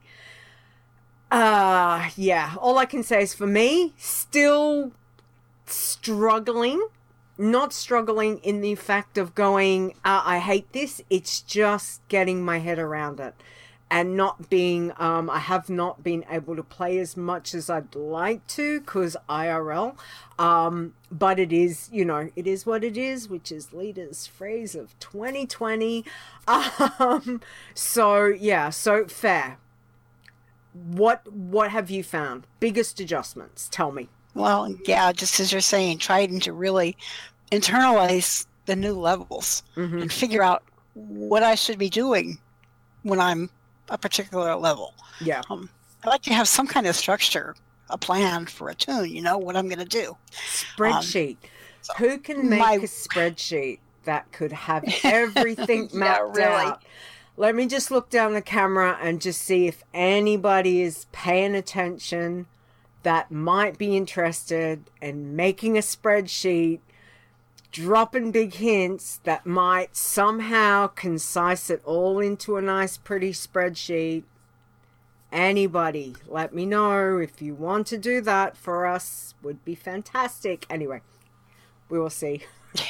Uh yeah, all I can say is for me, still struggling. Not struggling in the fact of going, uh, I hate this. It's just getting my head around it. And not being, um, I have not been able to play as much as I'd like to because I R L. Um, but it is, you know, it is what it is, which is Leader's phrase of twenty twenty. Um, so, yeah, so fair. What, what have you found? Biggest adjustments? Tell me. Well, yeah, just as you're saying, trying to really internalize the new levels Mm-hmm. and figure out what I should be doing when I'm a particular level. Yeah. Um, I like to have some kind of structure, a plan for a tune, you know, what I'm going to do. Spreadsheet. so Who can make my- a spreadsheet that could have everything Yeah, mapped really. out? Let me just look down the camera and just see if anybody is paying attention that might be interested in making a spreadsheet, dropping big hints that might somehow concise it all into a nice pretty spreadsheet. Anybody, let me know if you want to do that for us. Would be fantastic. Anyway, we will see.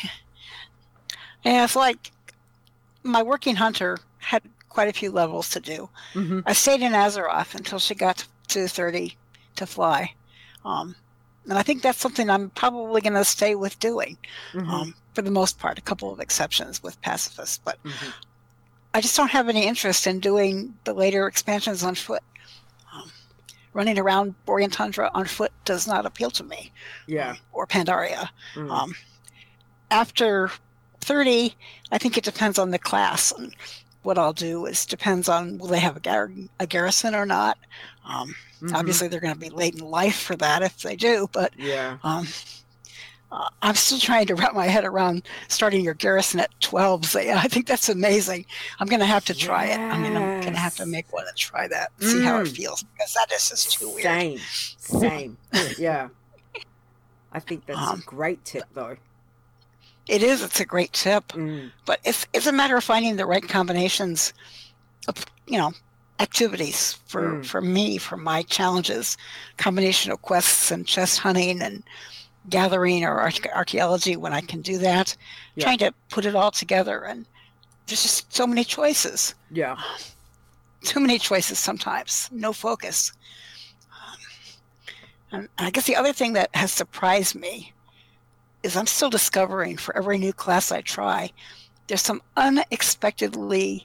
And it's like my working hunter had quite a few levels to do. Mm-hmm. I stayed in Azeroth until she got to thirty to fly. Um, and I think that's something I'm probably going to stay with doing Mm-hmm. um, for the most part, a couple of exceptions with pacifists. But Mm-hmm. I just don't have any interest in doing the later expansions on foot. Um, running around Borean Tundra on foot does not appeal to me. Yeah. um, or Pandaria. Mm. Um, after thirty, I think it depends on the class. And what I'll do is depends on will they have a, gar- a garrison or not. Um, Mhm. Obviously, they're going to be late in life for that if they do, but Yeah. um, uh, I'm still trying to wrap my head around starting your garrison at twelve. So yeah, I think that's amazing. I'm going to have to try it. I mean, I'm going to have to Yes. make one and try that, see how it Mm. feels, because that is just too weird. Same. Same. Yeah. I think that's Um, a great tip, though. It is. It's a great tip. Mm. But it's it's a matter of finding the right combinations of, you know, activities for, Mm. for me, for my challenges, combination of quests and chest hunting and gathering or arch- archaeology when I can do that, Yeah. trying to put it all together. And there's just so many choices, Yeah. too many choices sometimes, no focus. Um, and I guess the other thing that has surprised me is I'm still discovering for every new class I try, there's some unexpectedly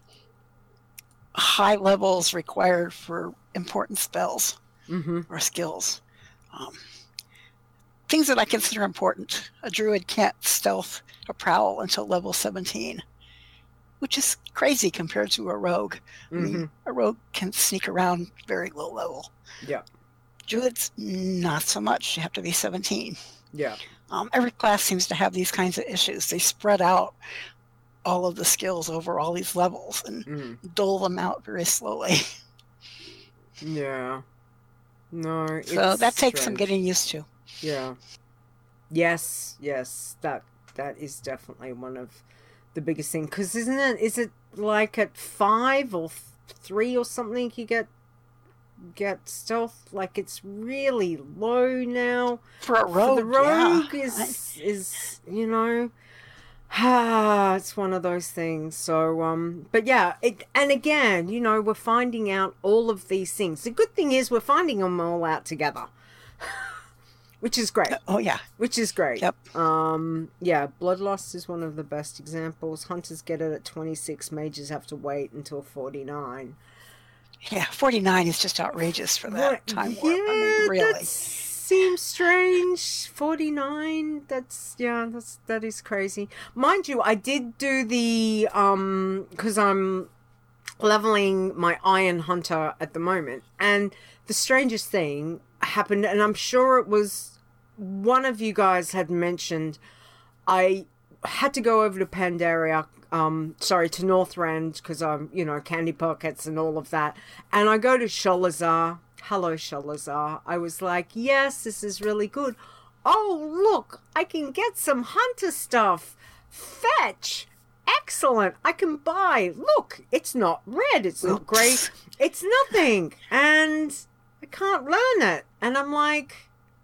high levels required for important spells Mm-hmm. or skills. Um, things that I consider important. A druid can't stealth a prowl until level seventeen, which is crazy compared to a rogue. I Mm-hmm. mean, a rogue can sneak around very low level. Yeah. Druids, not so much. You have to be seventeen. Yeah. Um, every class seems to have these kinds of issues. They spread out all of the skills over all these levels and Mm. dole them out very slowly. Yeah. No. So it's that takes some strange. getting used to. Yeah. Yes. Yes. That that is definitely one of the biggest things. Because isn't it? Is it like at five or th- three or something? You get get stealth. Like it's really low now. For a rogue, For the rogue yeah. is is you know. Ah, it's one of those things. So, um, but yeah, it, and again, you know, we're finding out all of these things. The good thing is we're finding them all out together, which is great. Oh, yeah. Which is great. Yep. Um, yeah, Bloodlust is one of the best examples. Hunters get it at twenty-six. Mages have to wait until forty-nine. Yeah, forty-nine is just outrageous for that Right, time warp. Yeah, I mean, really. that seems strange. forty-nine. That's yeah. That's that is crazy. Mind you, I did do the um because I'm leveling my Iron Hunter at the moment, and the strangest thing happened, and I'm sure it was one of you guys had mentioned. I had to go over to Pandaria. Um, sorry, to Northrend because I'm, you know, Candy Pockets and all of that. And I go to Sholazar hello, Shalazar. I was like, yes, this is really good. Oh, look, I can get some hunter stuff. Fetch. Excellent. I can buy. Look, it's not red. It's not grey. It's nothing. And I can't learn it. And I'm like,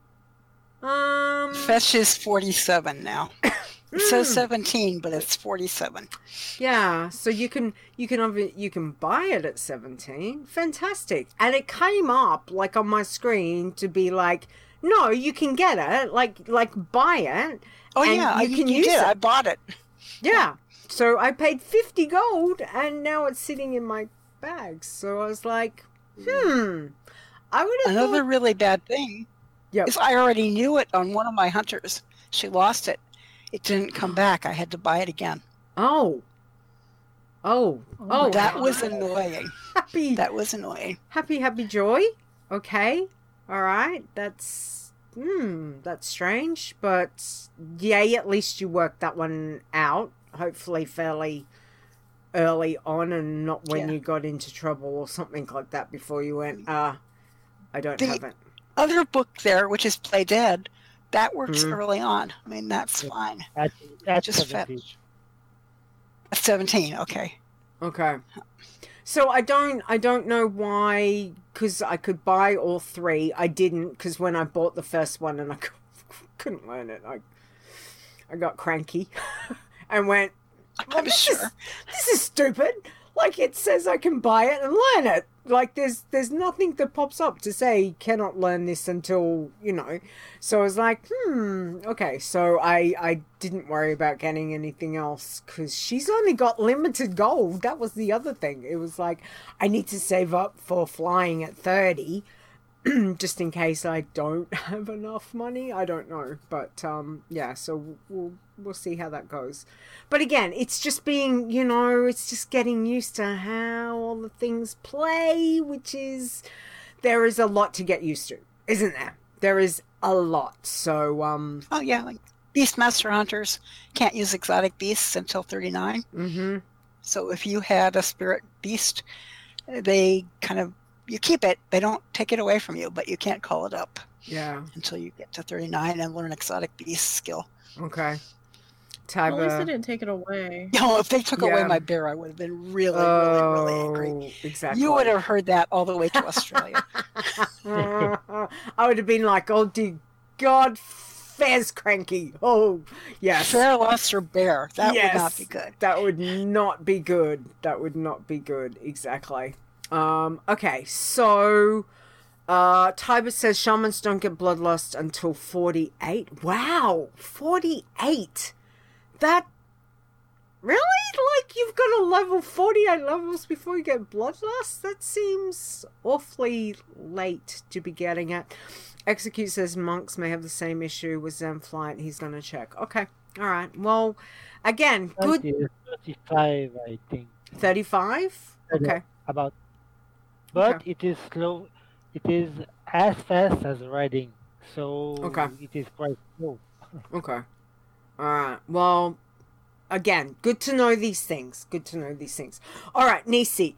um... Fetch is forty-seven now. It mm. says seventeen, but it's forty-seven. Yeah, so you can you can obvi- you can buy it at seventeen. Fantastic. And it came up like on my screen to be like, no, you can get it, like like buy it. Oh and yeah, you you, can you use did. it. I bought it. Yeah. So I paid fifty gold and now it's sitting in my bag. So I was like, hmm. I would have Another thought... really bad thing Yep. is I already knew it on one of my hunters. She lost it. It didn't come back. I had to buy it again. Oh. Oh. Oh. That was annoying. happy. That was annoying. Happy, happy joy. Okay. All right. That's, hmm, that's strange. But yay, at least you worked that one out. Hopefully fairly early on and not when Yeah. you got into trouble or something like that before you went, uh, I don't The- have it. Other book there, which is Play Dead, that works Mhm. early on. I mean, that's fine. At, at Just seventeen. fetch. seventeen, okay. Okay. So I don't, I don't know why, because I could buy all three. I didn't, because when I bought the first one and I couldn't learn it, I, I got cranky and went, well, I'm this sure. Is, this is stupid. Like it says I can buy it and learn it. Like there's there's nothing that pops up to say you cannot learn this until, you know. So I was like, hmm, okay. So I, I didn't worry about getting anything else because she's only got limited gold. That was the other thing. It was like, I need to save up for flying at thirty just in case I don't have enough money. I don't know. But um, yeah, so we'll, we'll see how that goes. But again, it's just being, you know, it's just getting used to how all the things play, which is, there is a lot to get used to, isn't there? There is a lot. So, um... Oh, yeah, like Beastmaster Hunters can't use exotic beasts until thirty-nine. Mm-hmm. So if you had a spirit beast, they kind of, you keep it. They don't take it away from you, but you can't call it up Yeah. until you get to thirty-nine and learn exotic beast skill. Okay. Well, at least they Tyba... didn't take it away. No, if they took away Yeah. my bear, I would have been really, really, really angry. Oh, exactly. You would have heard that all the way to Australia. I would have been like, oh, dear God, Fez cranky. Oh, yes. Fair lost her bear. That Yes. would not be good. That would not be good. That would not be good. Exactly. Um, okay, so uh, Tyber says shamans don't get bloodlust until forty-eight. Wow, forty-eight. That really? Like you've got to level forty-eight levels before you get bloodlust? That seems awfully late to be getting it. Execute says monks may have the same issue with Zenflight. He's going to check. Okay. All right. Well, again, good. thirty-five, I think. thirty-five? Okay. About. But Okay. it is slow. It is as fast as riding. So Okay. it is quite slow. Okay. All right. Well, again, good to know these things. Good to know these things. All right, Nisi.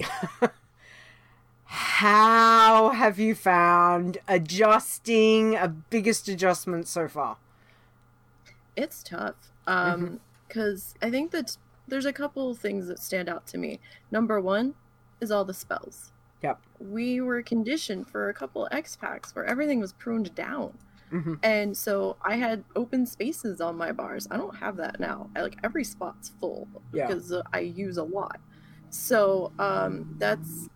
How have you found adjusting a biggest adjustment so far? It's tough. Um, because I think that there's a couple things that stand out to me. Number one is all the spells. Yep. We were conditioned for a couple X packs where everything was pruned down. Mm-hmm. And so I had open spaces on my bars. I don't have that now. I, like every spot's full Yeah. because uh, I use a lot. So um, that's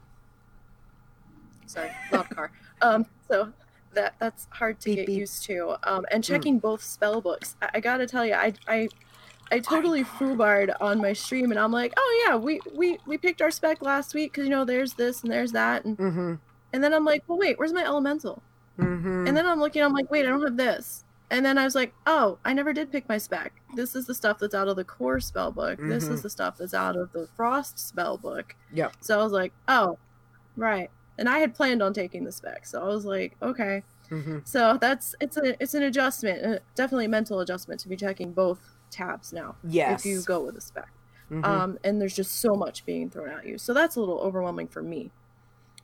sorry, loud car. Um, so that that's hard to Beep, get beep. used to. Um, and checking both spell books, I, I gotta tell you, I I I totally foobarred on my stream, and I'm like, oh yeah, we we we picked our spec last week because you know there's this and there's that, and Mm-hmm. and then I'm like, well wait, where's my elemental? Mm-hmm. And then I'm looking, I'm like, wait, I don't have this. And then I was like, oh, I never did pick my spec. This is the stuff that's out of the core spell book. This Mhm. is the stuff that's out of the frost spell book. Yep. So I was like, oh, right. And I had planned on taking the spec, so I was like, okay. Mm-hmm. So that's it's a it's an adjustment, uh, definitely a mental adjustment to be checking both tabs now. Yes. If you go with a spec. Mhm. Um, and there's just so much being thrown at you, so that's a little overwhelming for me.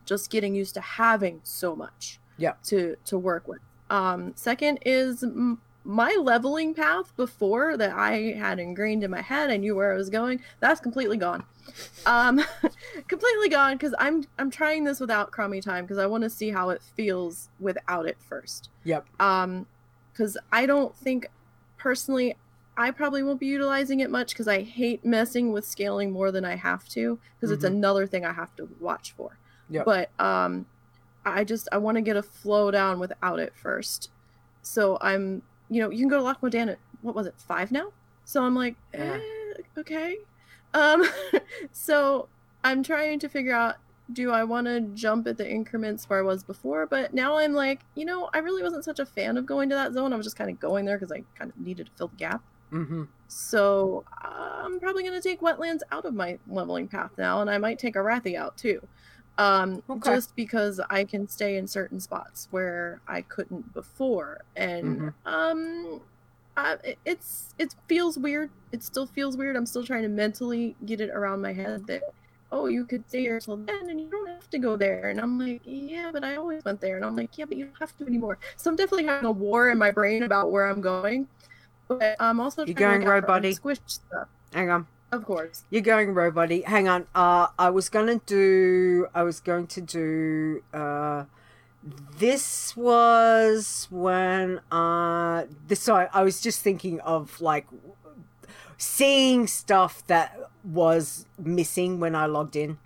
just getting used to having so much Yeah. to to work with. Um, second is m- my leveling path before that I had ingrained in my head. I knew where I was going. That's completely gone. Um, completely gone because I'm I'm trying this without crummy time because I want to see how it feels without it first. Yep. Um, because I don't think personally I probably won't be utilizing it much because I hate messing with scaling more than I have to because it's Mhm. another thing I have to watch for. Yep. But um, I just I want to get a flow down without it first. So I'm you know you can go to Loch Modan at what was it five now? So I'm like Yeah. eh, okay. Um, so I'm trying to figure out do I want to jump at the increments where I was before? But now I'm like, you know, I really wasn't such a fan of going to that zone. I was just kind of going there because I kind of needed to fill the gap. Mm-hmm. So I'm probably going to take wetlands out of my leveling path now, and I might take Arathi out too. Um, Okay. just because I can stay in certain spots where I couldn't before. And Mhm. um, I, it- it's it feels weird. It still feels weird. I'm still trying to mentally get it around my head that, oh, you could stay here till then and you don't have to go there. And I'm like, yeah, but I always went there. And I'm like, yeah, but you don't have to anymore. So I'm definitely having a war in my brain about where I'm going. But I'm also You're trying going to look out road, for buddy. unsquished stuff, Hang on. of course. You're going row, buddy. Hang on. Uh, I was gonna do. I was going to do. Uh, this was when. Uh, this. So I, I was just thinking of like seeing stuff that was missing when I logged in.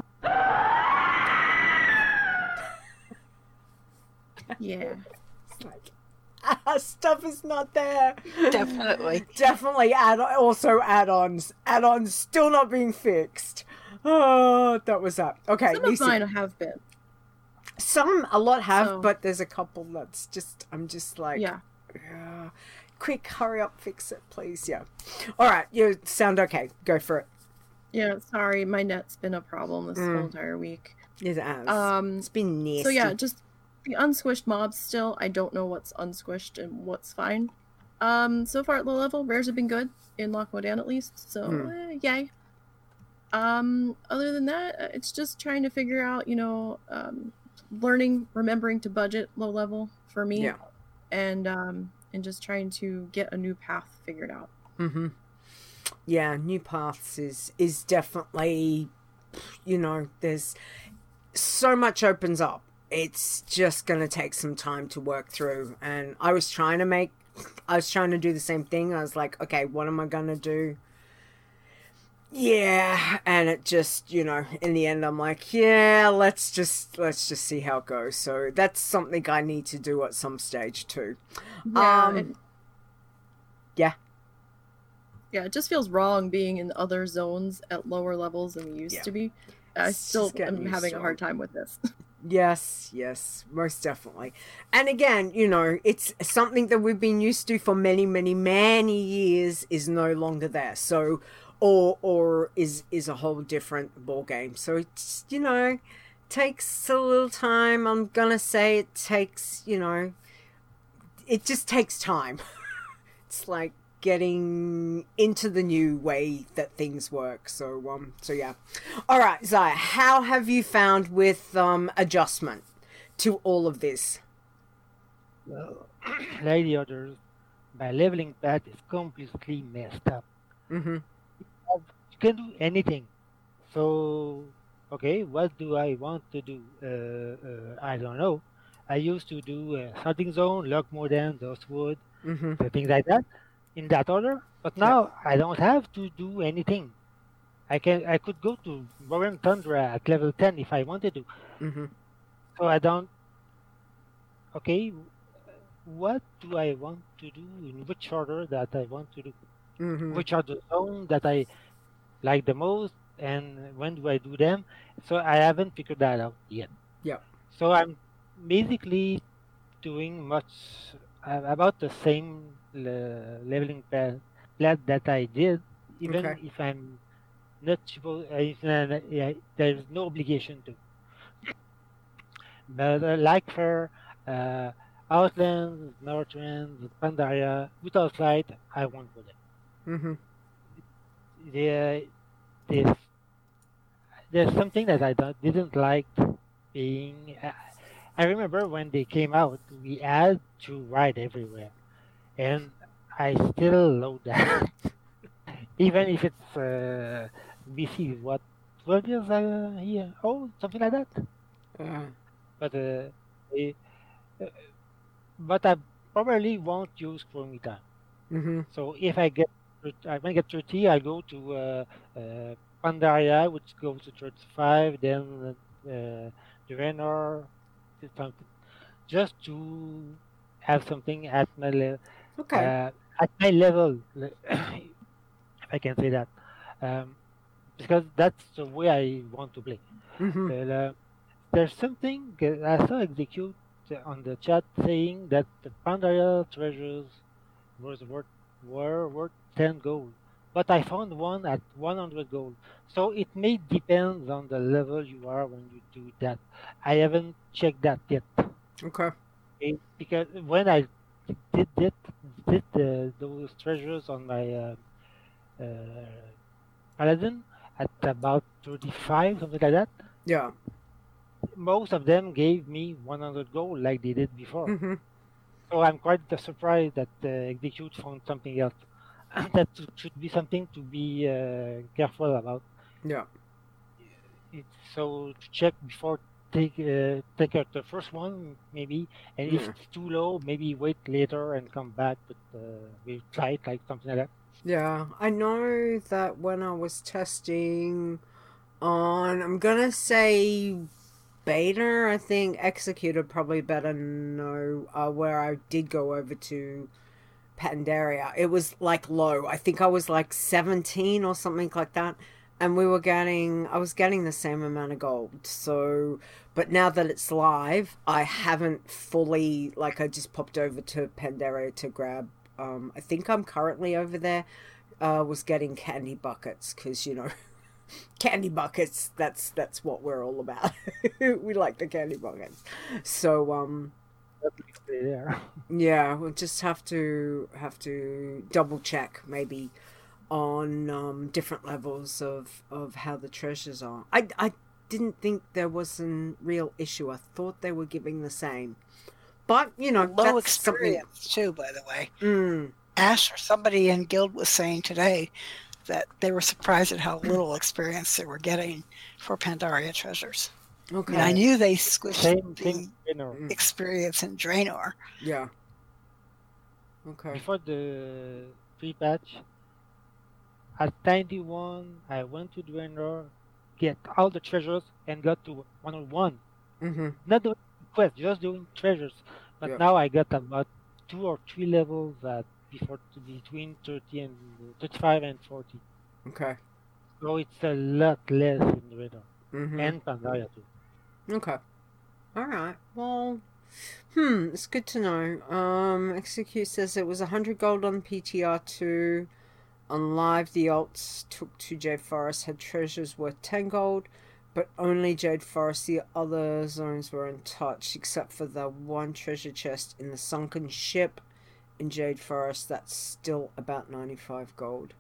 Yeah. It's like ah, stuff is not there. Definitely. Definitely add also add-ons. Add-ons still not being fixed. Oh, that was that. Okay, Some of Lisa. mine have been. Some, a lot have, So- but there's a couple that's just, I'm just like, Yeah. "Ugh. Quick, hurry up, fix it, please. Yeah. All right, you sound okay. Go for it. Yeah, sorry. My net's been a problem this Mm. whole entire week. It has. Um, it's been nasty. So yeah, just the unsquished mobs still. I don't know what's unsquished and what's fine. Um, so far at low level, rares have been good in Loch Modan at least. So Hmm. eh, yay. Um, other than that, uh, it's just trying to figure out, you know, um, learning, remembering to budget low level for me, Yeah. and um, and just trying to get a new path figured out. Mm-hmm. Yeah, new paths is is definitely, you know, there's so much opens up. It's just gonna take some time to work through. And I was trying to make, I was trying to do the same thing. I was like, okay, what am I gonna do? Yeah, and it just, you know, in the end, I'm like, yeah, let's just let's just see how it goes. So that's something I need to do at some stage too. Yeah, Um, it, yeah. yeah, it just feels wrong being in other zones at lower levels than we used Yeah. to be. I It's still just getting am used having to a hard it. time with this. Yes, yes, most definitely. And again, you know, it's something that we've been used to for many, many, many years is no longer there. So, or or is is a whole different ball game. So it's, you know, takes a little time. I'm gonna say it takes, you know, it just takes time. It's like getting into the new way that things work. So um so yeah. All right, Zaya, how have you found with um adjustment to all of this? Well, like the others, my leveling path is completely messed up. Mm-hmm. You can do anything. So, okay, what do I want to do? Uh, uh, I don't know. I used to do uh, Starting Zone, Loch Modan, Dustwood, Mm-hmm. the things like that, in that order. But now I don't have to do anything. I can I could go to Roaring Tundra at level ten if I wanted to. Mm-hmm. So I don't. Okay, what do I want to do in which order that I want to do? Mm-hmm. Which are the zones that I like the most, and when do I do them? So I haven't figured that out yet. Yep. So I'm basically doing much uh, about the same le- leveling path path that I did, even Okay. if I'm not supposed. Uh, if, uh, yeah, there's no obligation to. But uh, like for uh, Outlands, Northlands, Pandaria, without light, I won't go there. Mm-hmm. There, there's, there's something that I don't, didn't like being. Uh, I remember when they came out, we had to ride everywhere, and I still love that. Even if it's uh, B C, what twelve years uh, here old, something like that. Yeah. But uh, eh, uh, but I probably won't use Chromie time. Mm-hmm. So if I get I when I get thirty, I go to uh, uh, Pandaria, which goes to thirty-five, then uh, Draenor, something, just to have something at my le- Okay. uh, at my level, le- if I can say that, um, because that's the way I want to play. Mm-hmm. Well, uh, there's something uh, I saw execute on the chat saying that the Pandaria treasures was worth were worth ten gold, but I found one at one hundred gold. So it may depend on the level you are when you do that. I haven't checked that yet. Okay. Okay? Because when I did did, did uh, those treasures on my uh, uh, paladin at about thirty-five, something like that, Yeah. most of them gave me one hundred gold like they did before. Mm-hmm. So I'm quite uh, surprised that uh, Execute found something else. That should be something to be uh, careful about. Yeah. It's so to check before take uh, take out the first one maybe, and if Yeah. it's too low, maybe wait later and come back. But uh, we try it like something like that. Yeah. I know that when I was testing on, I'm gonna say beta, I think Executed probably better know uh, where I did go over to Pandaria. It was like low. I think I was like seventeen or something like that. And we were getting, I was getting the same amount of gold. So, but now that it's live, I haven't fully, like, I just popped over to Pandaria to grab, um, I think I'm currently over there, uh, was getting candy buckets, because, you know, candy buckets, that's, that's what we're all about. We like the candy buckets. So, um, Definitely there. yeah, we'll just have to, have to double check, maybe, on um, different levels of, of how the treasures are. I, I didn't think there was a real issue. I thought they were giving the same. But, you know, Low that's something... experience too, by the way. Mm, Ash or somebody in guild was saying today that they were surprised at how little experience they were getting for Pandaria treasures. I okay. mean, I knew they squished Same the thing, you know. experience in Draenor. Yeah. Okay. Before the pre-patch, at ninety-one, I went to Draenor, get all the treasures, and got to one oh one. Mm-hmm. Not doing quest, just doing treasures. But Yeah. now I got about two or three levels at before between thirty and thirty-five and forty. Okay. So it's a lot less in Draenor Mm-hmm. and Pandaria too. Okay. All right. Well, hmm, it's good to know. Um, Execute says it was one hundred gold on P T R two. On live, the alts took to Jade Forest, had treasures worth ten gold, but only Jade Forest. The other zones were untouched, except for the one treasure chest in the sunken ship in Jade Forest. That's still about ninety-five gold.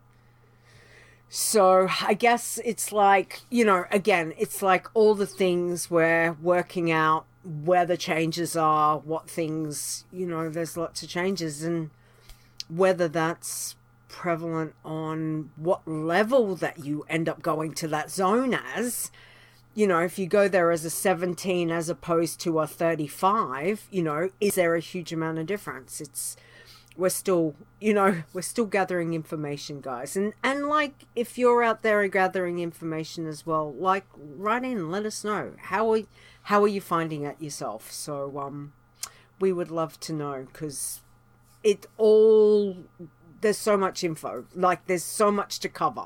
So I guess it's like, you know, again, it's like all the things we're working out where the changes are, what things, you know, there's lots of changes, and whether that's prevalent on what level that you end up going to that zone as. You know, if you go there as a seventeen as opposed to a thirty-five, you know, is there a huge amount of difference? It's, we're still, you know, we're still gathering information, guys. And, and like, if you're out there gathering information as well, like, write in, let us know. How are, how are you finding it yourself? So, um, we would love to know, because it all, there's so much info. Like, there's so much to cover.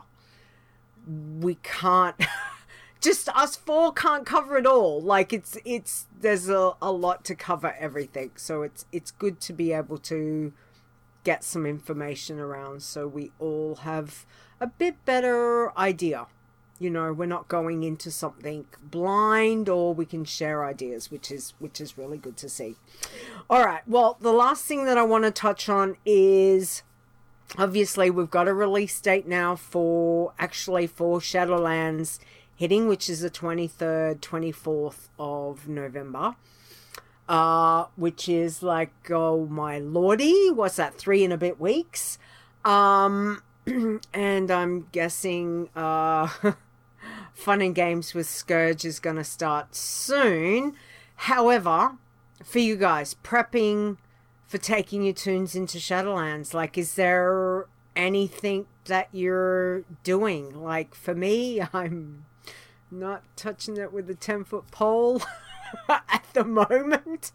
We can't... Just us four can't cover it all. Like, it's it's there's a, a lot to cover everything. So it's it's good to be able to get some information around so we all have a bit better idea. You know, we're not going into something blind, or we can share ideas, which is which is really good to see. All right. Well, the last thing that I want to touch on is, obviously, we've got a release date now for actually for Shadowlands hitting, which is the twenty-third, twenty-fourth of November. Uh, which is like, oh my lordy, what's that, three and a bit weeks? Um, and I'm guessing uh, Fun and Games with Scourge is going to start soon. However, for you guys, prepping for taking your toons into Shadowlands, like, is there anything that you're doing? Like, for me, I'm not touching it with a ten-foot pole at the moment.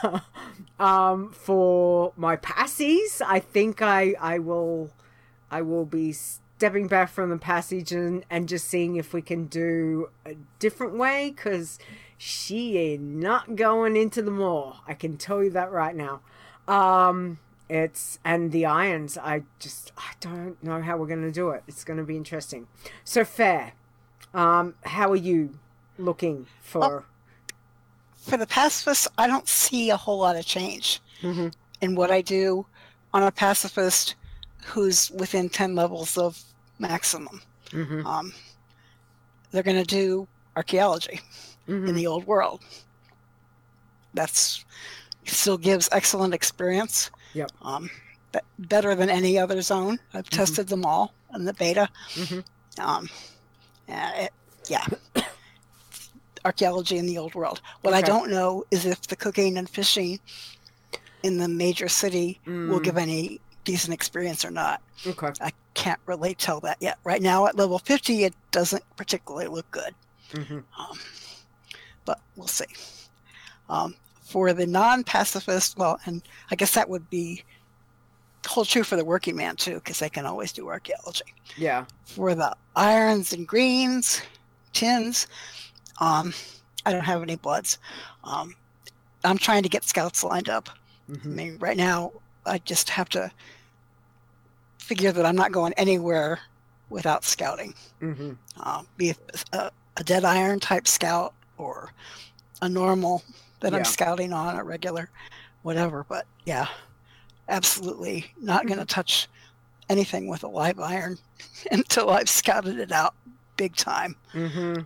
um, for my passies, I think I I will I will be stepping back from the passage and, and just seeing if we can do a different way, because she ain't not going into the maw. I can tell you that right now. Um, it's and the irons. I just I don't know how we're going to do it. It's going to be interesting. So Fair, um, how are you looking for? Oh. For the pacifist, I don't see a whole lot of change Mm-hmm. in what I do on a pacifist who's within ten levels of maximum. Mm-hmm. Um, they're going to do archaeology Mm-hmm. in the old world. That's still gives excellent experience. Yep. Um, be- better than any other zone. I've Mhm. tested them all in the beta. Mm-hmm. Um, and it, yeah. Archaeology in the old world. What I Okay. don't know is if the cooking and fishing in the major city will Mm. give any decent experience or not. Okay. I can't really tell that yet. Right now at level fifty, it doesn't particularly look good. Mm-hmm. Um, but we'll see. Um, for the non-pacifist, well, and I guess that would be hold true for the working man too, because they can always do archaeology. Yeah. For the irons and greens, tins, um, I don't have any bloods. Um, I'm trying to get scouts lined up. I Mm-hmm. mean, right now, I just have to figure that I'm not going anywhere without scouting. Mm-hmm. Um, be it a, a dead iron type scout or a normal that Yeah. I'm scouting on, a regular, whatever. But yeah, absolutely not going to touch anything with a live iron until I've scouted it out big time. Mm-hmm.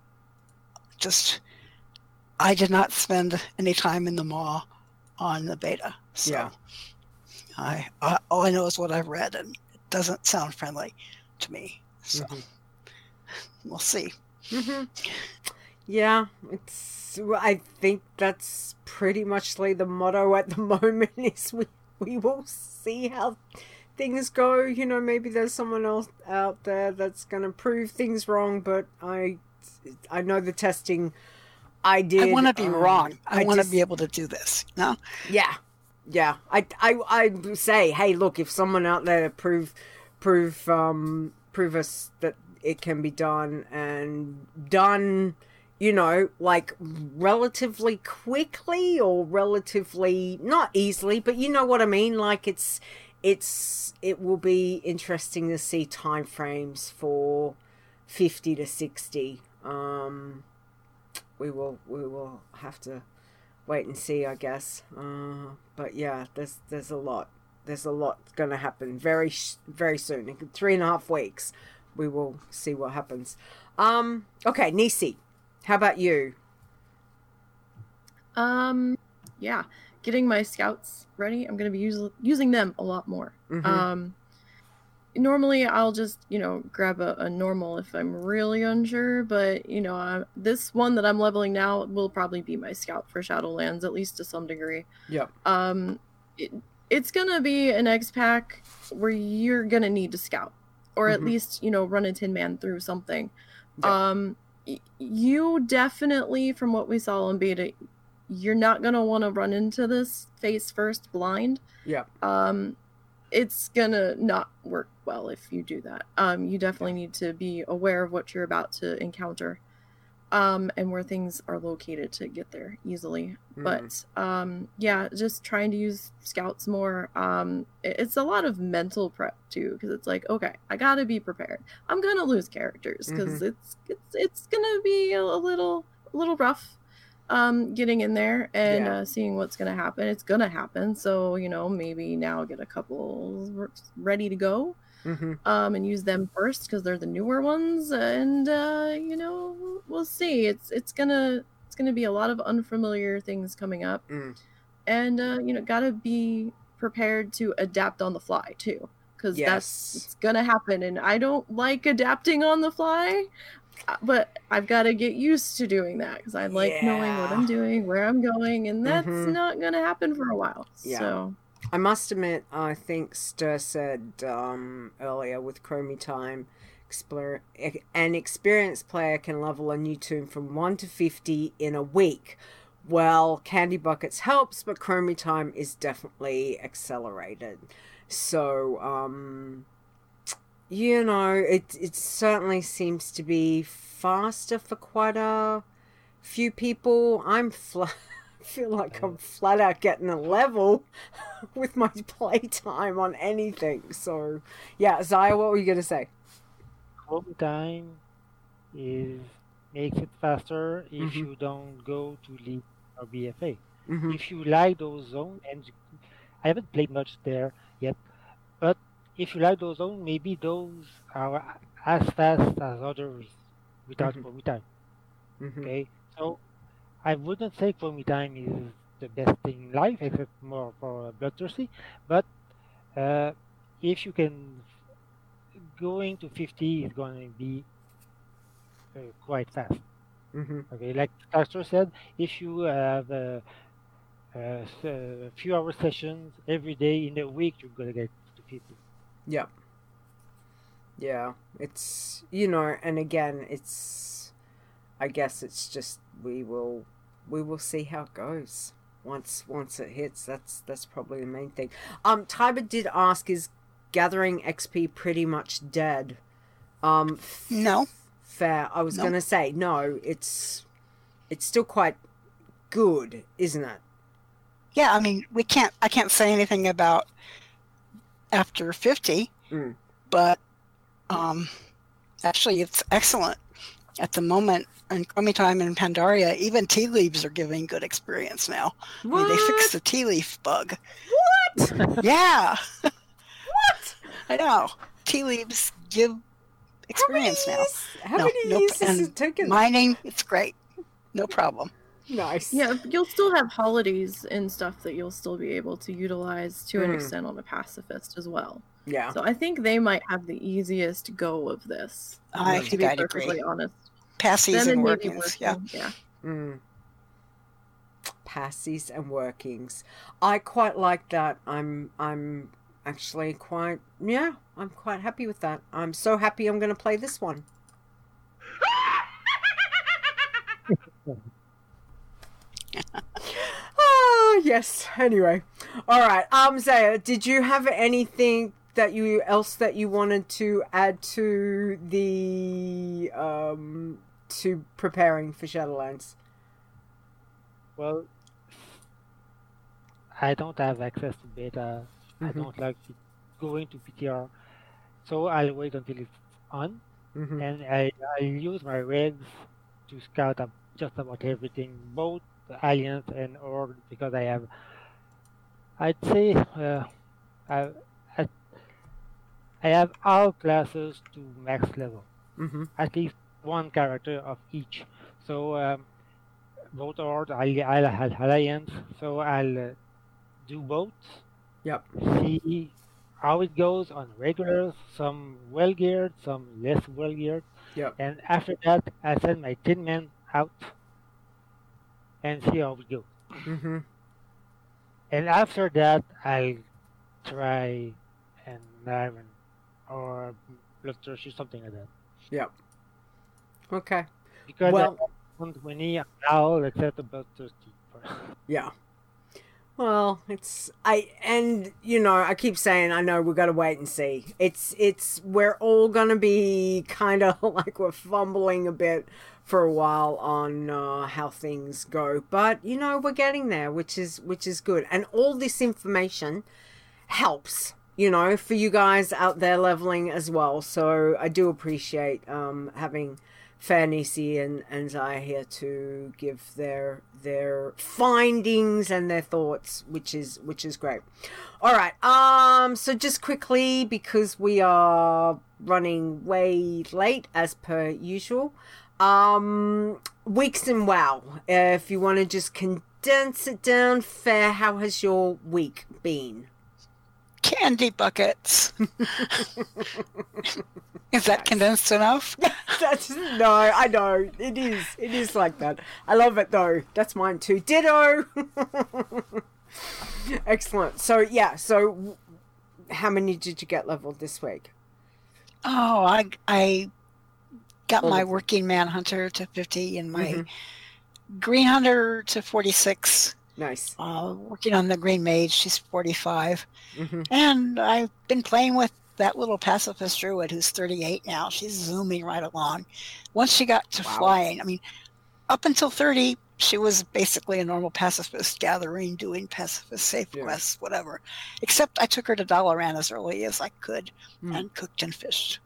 Just, I did not spend any time in the maw on the beta. So Yeah. I, I all I know is what I've read, and it doesn't sound friendly to me. So Mhm. we'll see. Mm-hmm. Yeah, it's. I think that's pretty much like the motto at the moment. Is we we will see how things go. You know, maybe there's someone else out there that's gonna prove things wrong, but I I know the testing I did. I want to be um, wrong. I, want just- to be able to do this. No, Yeah, yeah. I, I, I say, hey, look, if someone out there prove, prove, um, prove us that it can be done and done, you know, like relatively quickly or relatively not easily, but you know what I mean. Like it's, it's, it will be interesting to see time frames for fifty to sixty. Um, we will, we will have to wait and see, I guess. Uh, but yeah, there's there's a lot. There's a lot going to happen very sh- very soon. In three and a half weeks, we will see what happens. Um, okay, Nisi, how about you? Um, yeah, getting my scouts ready. I'm gonna be us- using them a lot more. Mhm. Um, normally I'll just you know grab a, a normal if I'm really unsure, but you know I, this one that I'm leveling now will probably be my scout for Shadowlands, at least to some degree. Yep. Um, it, it's gonna be an X pack where you're gonna need to scout, or at Mhm. least you know run a Tin Man through something. Yep. Um, y- you definitely, from what we saw in beta, you're not gonna want to run into this face first blind. Yep. Um, it's gonna not work well if you do that. Um, you definitely need to be aware of what you're about to encounter, um, and where things are located to get there easily. Mhm. But um, yeah, just trying to use scouts more. Um, it- it's a lot of mental prep too, because it's like, okay, I gotta be prepared. I'm gonna lose characters because it's it's it's gonna be a, a little a little rough. Um, getting in there and Yeah. uh, seeing what's gonna happen. It's gonna happen. So you know, maybe now get a couple r- ready to go. Mm-hmm. um, and use them first because they're the newer ones. And uh, you know, we'll see. It's it's gonna it's gonna be a lot of unfamiliar things coming up, Mm. and uh, you know, gotta be prepared to adapt on the fly too, because Yes. that's it's gonna happen. And I don't like adapting on the fly. Uh, But I've got to get used to doing that because I like knowing what Yeah. I'm doing, where I'm going, and that's Mhm. not going to happen for a while. Yeah. So, I must admit, I think Stir said um, earlier with Chromie Time, explore, an experienced player can level a new toon from one to fifty in a week. Well, Candy Buckets helps, but Chromie Time is definitely accelerated. So, um, you know, it it certainly seems to be faster for quite a few people. I'm flat. I feel like I'm flat out getting a level with my playtime on anything. So, yeah, Zaya, what were you gonna say? Home time is makes it faster if Mhm. you don't go to League or B F A. Mm-hmm. If you like those zones, and I haven't played much there yet, but if you like those zones, maybe those are as fast as others without Mhm. Chromie time. Mm-hmm. Okay, so I wouldn't say Chromie time is the best thing in life, except more for Bloodthirsty. But uh, if you can, going to fifty is going to be uh, quite fast. Mm-hmm. Okay, like Castor said, if you have a, a s- a few hour sessions every day in a week, you're gonna get to fifty. Yep. Yeah, it's, you know, and again, it's, I guess it's just, we will, we will see how it goes once, once it hits. That's, that's probably the main thing. Um, Tiber did ask, is gathering X P pretty much dead? Um, f- No. Fair. I was No. gonna say, no, it's, it's still quite good, isn't it? Yeah, I mean, we can't. I can't say anything about after fifty, Mm. but um, actually, it's excellent at the moment. In Chromie Time and Pandaria, even tea leaves are giving good experience now. I mean, they fixed the tea leaf bug. What? Yeah, What? I know. Tea leaves give experience how many now. years, How No, many nope, years has and it taken? Mining, it's great. No problem. Nice. yeah, you'll still have holidays and stuff that you'll still be able to utilize to an Mm. extent on the pacifist as well. Yeah. So I think they might have the easiest go of this. I to think be I'd perfectly agree. honest. Passies Them and maybe workings, yeah. working, yeah. Mm. Passies and workings. I quite like that. I'm I'm actually quite yeah, I'm quite happy with that. I'm so happy I'm gonna play this one. Oh yes. Anyway. Alright. Um Zaya, did you have anything that you else that you wanted to add to the um to preparing for Shadowlands? Well, I don't have access to beta. I Mhm. don't like to going to P T R, so I'll wait until it's on, Mm-hmm. and I I use my regs to scout up just about everything, both the Alliance and Org, because I have. I'd say uh, I, I I have all classes to max level, Mm-hmm. at least one character of each. So um, both Org, I'll, I'll have Alliance, so I'll uh, do both. Yep. See how it goes on regulars, some well geared, some less well geared, Yep. and after that, I send my tin men out and see how it goes. Mm-hmm. And after that, I'll try and Iron or Bloodthirsty, something like that. Yep. Okay. Because Well- I don't want many now except the Bloodthirsty first. Yeah. Well, it's I and you know I keep saying I know we got to wait and see. It's it's we're all gonna be kind of like we're fumbling a bit for a while on uh, how things go, but you know we're getting there, which is which is good. And all this information helps, you know, for you guys out there leveling as well. So I do appreciate um, having Fair, Nisi, and, and Zaya here to give their their findings and their thoughts, which is which is great. All right. Um. So just quickly, because we are running way late as per usual. Um. Weeks in WoW. Uh, if you want to just condense it down, Fair. How has your week been? Candy buckets. Is that condensed enough? That's no, I know it is. It is like that. I love it though. That's mine too. Ditto. Excellent. So yeah. So, how many did you get leveled this week? Oh, I I got All my of them. working man hunter to fifty and my Mhm. green hunter to forty-six. Nice. Uh, working on the green mage, she's forty-five. Mm-hmm. And I've been playing with that little pacifist druid who's thirty-eight now. She's zooming right along. Once she got to Wow. flying, I mean, up until thirty, she was basically a normal pacifist gathering, doing pacifist safe Yeah. quests, whatever. Except I took her to Dalaran as early as I could Mm. and cooked and fished.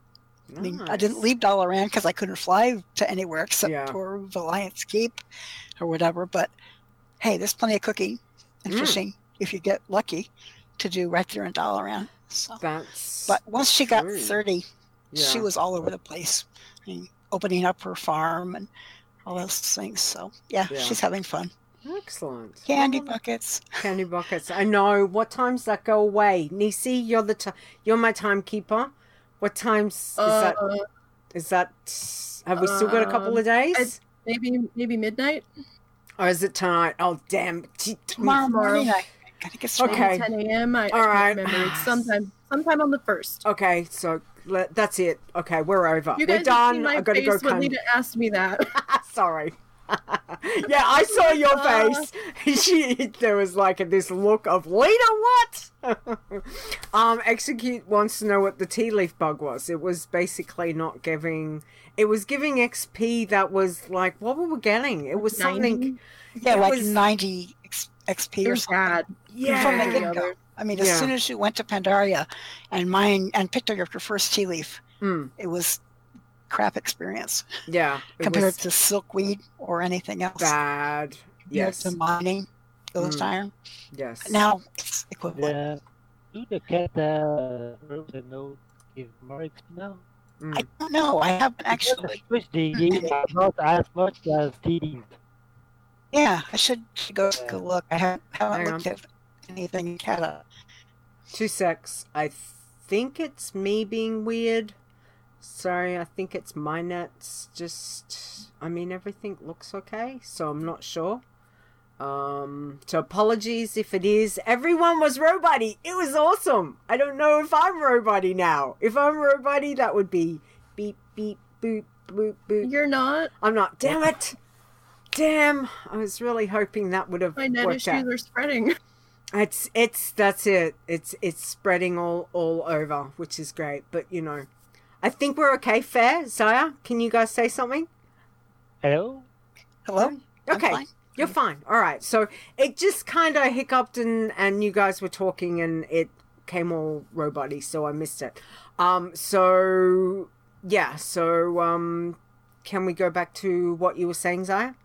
I mean, I didn't leave Dalaran because I couldn't fly to anywhere except Yeah. for Valiant's Keep or whatever. But hey, there's plenty of cooking and Mm. fishing if you get lucky to do right there in Dalaran. So, That's. but once she got true. thirty, Yeah. she was all over the place, I mean, opening up her farm and all those things. So yeah, Yeah. she's having fun. Excellent. Candy Well, buckets. Candy buckets. I know. What times that go away? Nisi, you're the ti you're my timekeeper. What times is Uh, that? Is that? Have we still got a couple of days? I- maybe maybe midnight. Or is it tonight? Oh damn! T- Tomorrow morning, I gotta get some. Okay. ten a.m. I, All I right. can't remember. It's sometime sometime on the first. Okay, so let, that's it. Okay, we're over. You we're guys have seen done. my I gotta face go. when Con- Lita asked me that. Sorry. Yeah, I saw your Uh. face. She, there was like this look of Lita. What? um, Execute wants to know what the tea leaf bug was. It was basically not giving. It was giving X P that was like what we were getting. It was something. ninety? Yeah, it like was- ninety X- XP It or was something. bad. Yeah. From the Yeah. get-go. I mean, as Yeah. soon as you went to Pandaria and mine and picked up your first tea leaf, Mm, it was crap experience yeah. It compared was to silkweed or anything else. bad. Compared Yes. to mining ghost Mm. iron. Yes. Now it's equivalent. The, do the cat uh, herbs and note give more X P now? Mm. I don't know. I haven't Because actually. the Switch they gave not as much as T Ds. Yeah, I should go take a look. I haven't, haven't Hang looked at anything in Cata. Two secs. I think it's me being weird. Sorry, I think it's my net's just. I mean, everything looks okay, so I'm not sure. Um, so apologies if it is. Everyone was Robuddy. It was awesome. I don't know if I'm Robuddy now. If I'm Robuddy, that would be beep beep boop boop boop. You're not. I'm not. Damn it. Damn. I was really hoping that would have My net worked issues out. are spreading. It's it's that's it. It's it's spreading all all over, which is great. But you know, I think we're okay. Fair, Zaya. Can you guys say something? Hello? Hello? I'm Okay, fine. you're fine. All right. So it just kind of hiccuped, and and you guys were talking, and it came all robot-y, so I missed it. Um. So yeah. So um, can we go back to what you were saying, Zaya?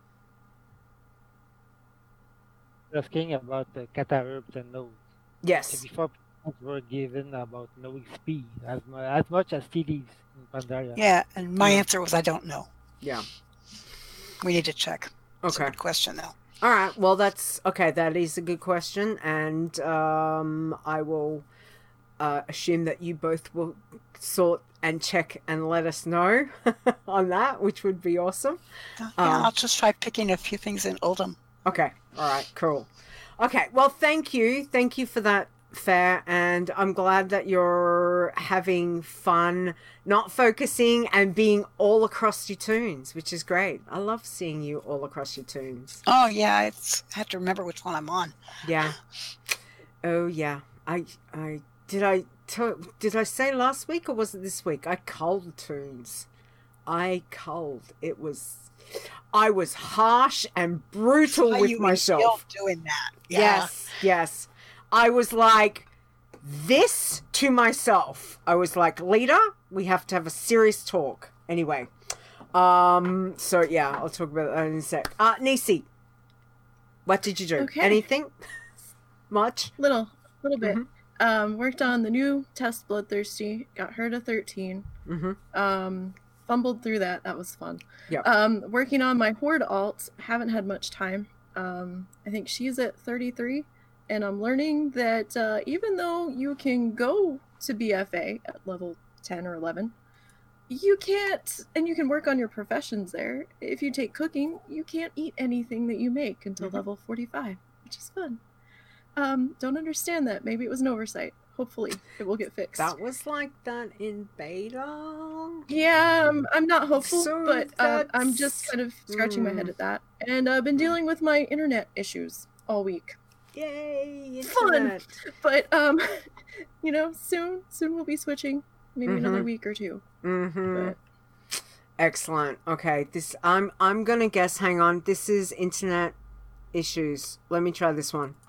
Asking about the kata herbs and notes. Yes. Before were given about no X P as, mu- as much as T Ds in Pandaria. Yeah, and my Yeah. answer was I don't know. Yeah. We need to check. It's a Okay. good question, though. All right. Well, that's okay. That is a good question, and um, I will uh, assume that you both will sort and check and let us know on that, which would be awesome. Uh, Um, yeah, I'll just try picking a few things in Oldham. Okay. All right. Cool. Okay. Well, thank you. Thank you for that, Fair. And I'm glad that you're having fun, not focusing and being all across your tunes, which is great. I love seeing you all across your tunes. Oh, yeah, it's, I have to remember which one I'm on. Yeah. Oh yeah. I I did I tell did I say last week or was it this week? I culled tunes. I culled. It was I was harsh and brutal Are with you myself. still doing that? Yeah. Yes, yes. I was like this to myself. I was like, Leader, we have to have a serious talk. Anyway. Um, so yeah, I'll talk about that in a sec. Uh, Nisi, what did you do? Okay. Anything? Much? Little, little bit. Mhm. Um, worked on the new test Bloodthirsty. Got her to thirteen. Mm-hmm. Um, fumbled through that. That was fun. Yep. Um, working on my Horde alt. Haven't had much time. Um, I think she's at thirty-three, and I'm learning that uh, even though you can go to B F A at level ten or eleven, you can't, and you can work on your professions there. If you take cooking, you can't eat anything that you make until Mhm. level forty-five, which is fun. Um, don't understand that. Maybe it was an oversight. Hopefully, it will get fixed. That was like that in beta. Yeah, I'm, I'm not hopeful, So but uh, I'm that's- just kind of scratching my head Mm. at that. And I've been dealing with my internet issues all week. Yay! Fun. Internet. But um, you know, soon, soon we'll be switching. Maybe another Mhm. week or two. Mm-hmm. But Excellent. Okay, this I'm I'm gonna guess. Hang on, this is internet issues. Let me try this one.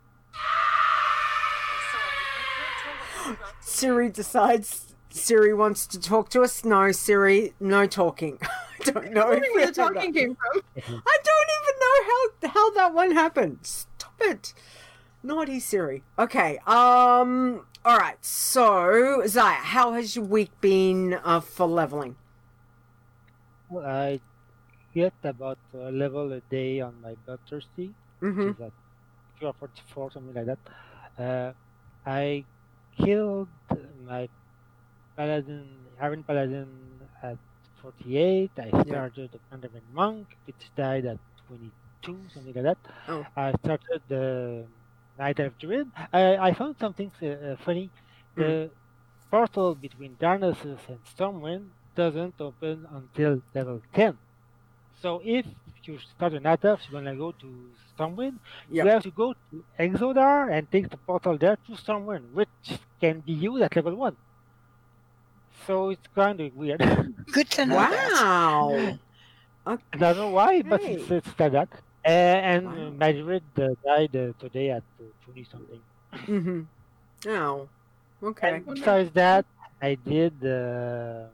Siri decides Siri wants to talk to us. No, Siri, no talking. I don't know I don't if know we where have the talking that. came from. I don't even know how how that one happened. Stop it. Naughty Siri. Okay. Um. All right. So, Zaya, how has your week been uh, for leveling? Well, I get about a level a day on my Bloodthirsty, which Mm-hmm. is at two or forty-four, something like that. Uh, I killed my Paladin, Iron Paladin at forty-eight. I Yeah. started the Pandemic Monk, which died at twenty-two, something like that. Oh. I started the Night Elf Druid. I, I found something uh, uh, funny. The portal between Darnassus and Stormwind doesn't open until level ten. So if you start a Night Elf, you're gonna go to Stormwind, Yep. you have to go to Exodar and take the portal there to Stormwind, which can be used at level one. So it's kind of weird. Good to know that. Wow. I don't know why, but Hey. it's, it's like that. Uh, and Wow. uh, my druid uh, died uh, today at uh, twenty something. Mm-hmm. Oh. Okay. And besides that, I did. Uh,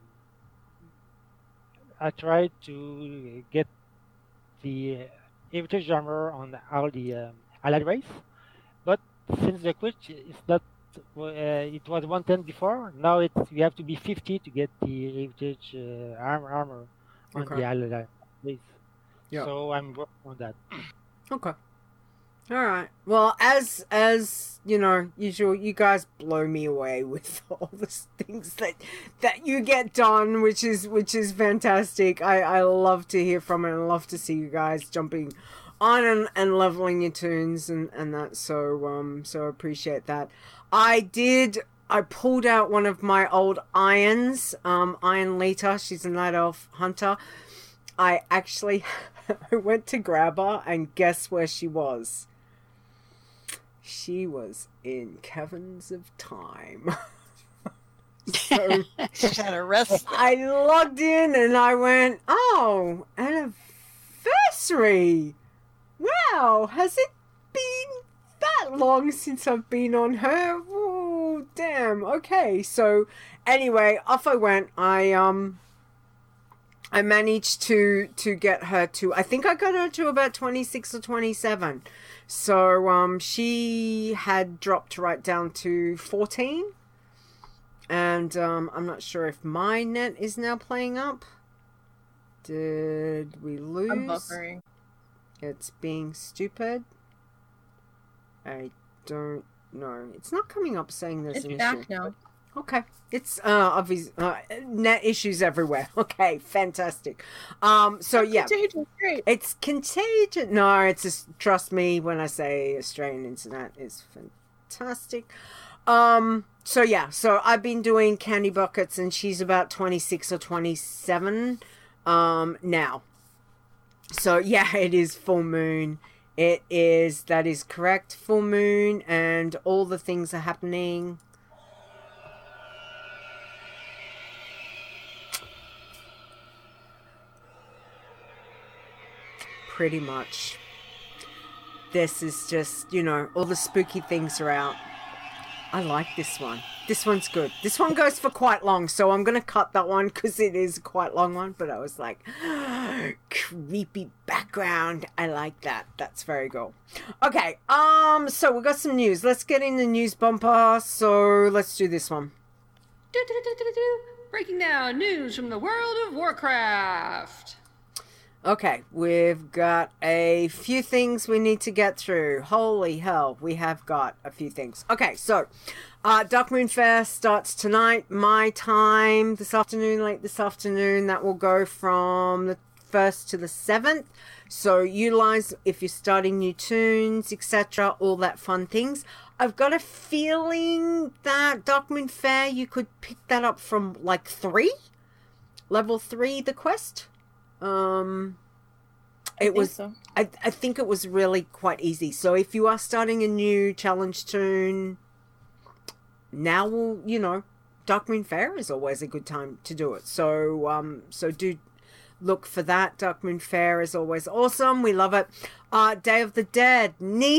I tried to get the heritage armor on all the um, allied race, but since the quit is not, uh, it was one ten before. Now it's you have to be fifty to get the heritage uh, armor armor on Okay. the allied race. Yeah. So I'm working on that. Okay. All right. Well, as as you know, usual, you guys blow me away with all the things that that you get done, which is which is fantastic. I I love to hear from it. I love to see you guys jumping on and, and leveling your tunes and and that. So um so I appreciate that. I did. I pulled out one of my old irons. Um, Iron Lita. She's a night elf hunter. I actually I went to grab her, and guess where she was? She was in Caverns of Time. So She's had a rest. I logged in and I went, oh, anniversary! Wow, has it been that long since I've been on her? Oh, damn. Okay, so anyway, off I went. I um. I managed to to get her to I think I got her to about twenty-six or twenty-seven. So um she had dropped right down to fourteen. And um I'm not sure if my net is now playing up. Did we lose? I'm buffering. It's being stupid. I don't know. It's not coming up saying there's It's an back issue. now. Okay, it's uh obvious uh, net issues everywhere. Okay, fantastic. Um, so yeah, Contagion, great. it's contagion. No, it's just trust me when I say Australian internet is fantastic. Um, so yeah, so I've been doing candy buckets, and she's about twenty six or twenty seven, um, now. So yeah, it is full moon. It is that is correct, full moon, and all the things are happening. Pretty much. This is just, you know, all the spooky things are out. I like this one. This one's good. This one goes for quite long, so I'm gonna cut that one because it is a quite long one. But I was like, creepy background. I like that. That's very cool. Okay. Um. So we got some news. Let's get in the news bumper. So let's do this one. Breaking down news from the world of Warcraft. Okay, we've got a few things we need to get through. Holy hell, we have got a few things. Okay, so uh, Darkmoon Faire starts tonight, my time, this afternoon, late this afternoon. That will go from the first to the seventh. So utilize if you're starting new tunes, et cetera, all that fun things. I've got a feeling that Darkmoon Faire, you could pick that up from like three, level three, the quest. Um, it was, so. I, I think it was really quite easy. So if you are starting a new challenge tune, now will, you know, Darkmoon Faire is always a good time to do it. So, um, so do look for that. Darkmoon Faire is always awesome. We love it. Uh, Day of the Dead,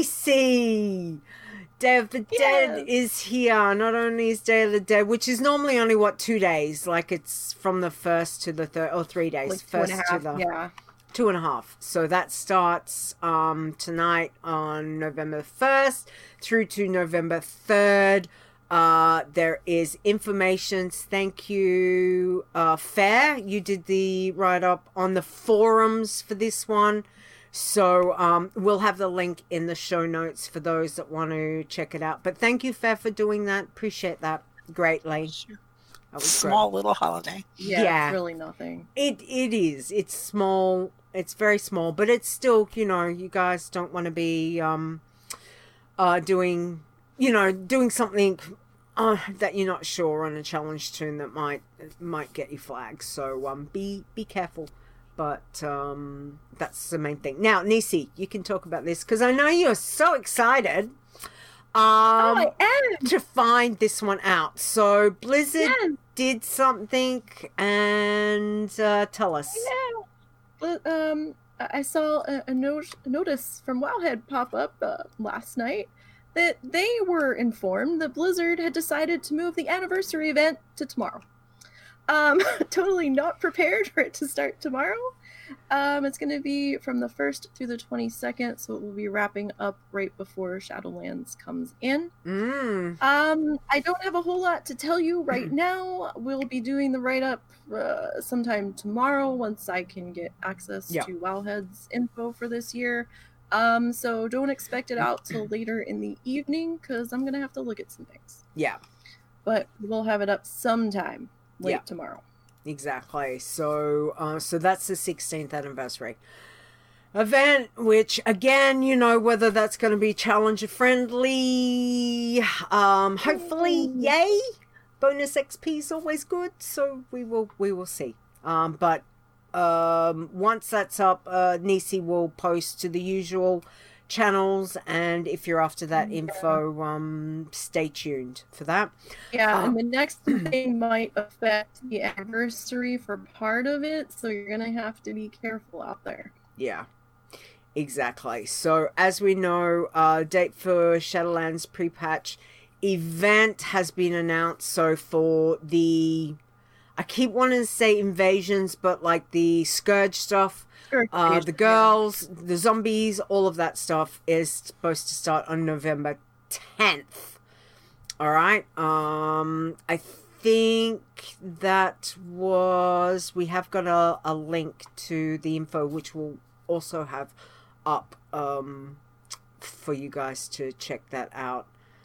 Nisi. Day of the Dead Yes. is here. Not only is Day of the Dead, which is normally only what two days, like it's from the first to the third, or three days, Like two first and a to half, the yeah. two and a half. So that starts um tonight on November first through to November third. Uh, there is information. Thank you, uh, Fair. You did the write up on the forums for this one. So um, we'll have the link in the show notes for those that want to check it out. But thank you, Fair, for doing that. Appreciate that greatly. Sure. That was Small little holiday. Yeah, Yeah. it's really nothing. It it is. It's small. It's very small, but it's still, you know, you guys don't want to be um uh doing, you know, doing something uh, that you're not sure on a challenge tune that might might get you flagged. So um be be careful. But um that's the main thing. Now, Nisi, you can talk about this because I know you're so excited um oh, I am. to find this one out. So Blizzard Yes. did something, and uh, tell us. Yeah. But, um, I saw a, a, note, a notice from Wowhead pop up uh, last night that they were informed that Blizzard had decided to move the anniversary event to tomorrow. Um, totally not prepared for it to start tomorrow. Um, it's going to be from the first through the twenty-second, so it will be wrapping up right before Shadowlands comes in. Mm. Um, I don't have a whole lot to tell you right now. We'll be doing the write-up uh, sometime tomorrow once I can get access Yeah. to Wowhead's info for this year. Um, so don't expect it out till later in the evening because I'm going to have to look at some things. Yeah, But we'll have it up sometime late Yeah. tomorrow. exactly. So, uh, so that's the sixteenth anniversary event, which again, you know, whether that's going to be challenger friendly, um, hopefully, yay. Bonus X P is always good, so we will we will see. Um, but um, once that's up, uh, Nisi will post to the usual channels, and if you're after that info, um, stay tuned for that. Yeah, Um, and the next thing might affect the anniversary for part of it, so you're going to have to be careful out there. Yeah, exactly. So as we know, uh, date for Shadowlands pre-patch event has been announced. So for the, I keep wanting to say invasions, but like the Scourge stuff, uh, the girls, the zombies, all of that stuff is supposed to start on November tenth. All right. Um, I think that was, we have got a, a link to the info, which we'll also have up um, for you guys to check that out.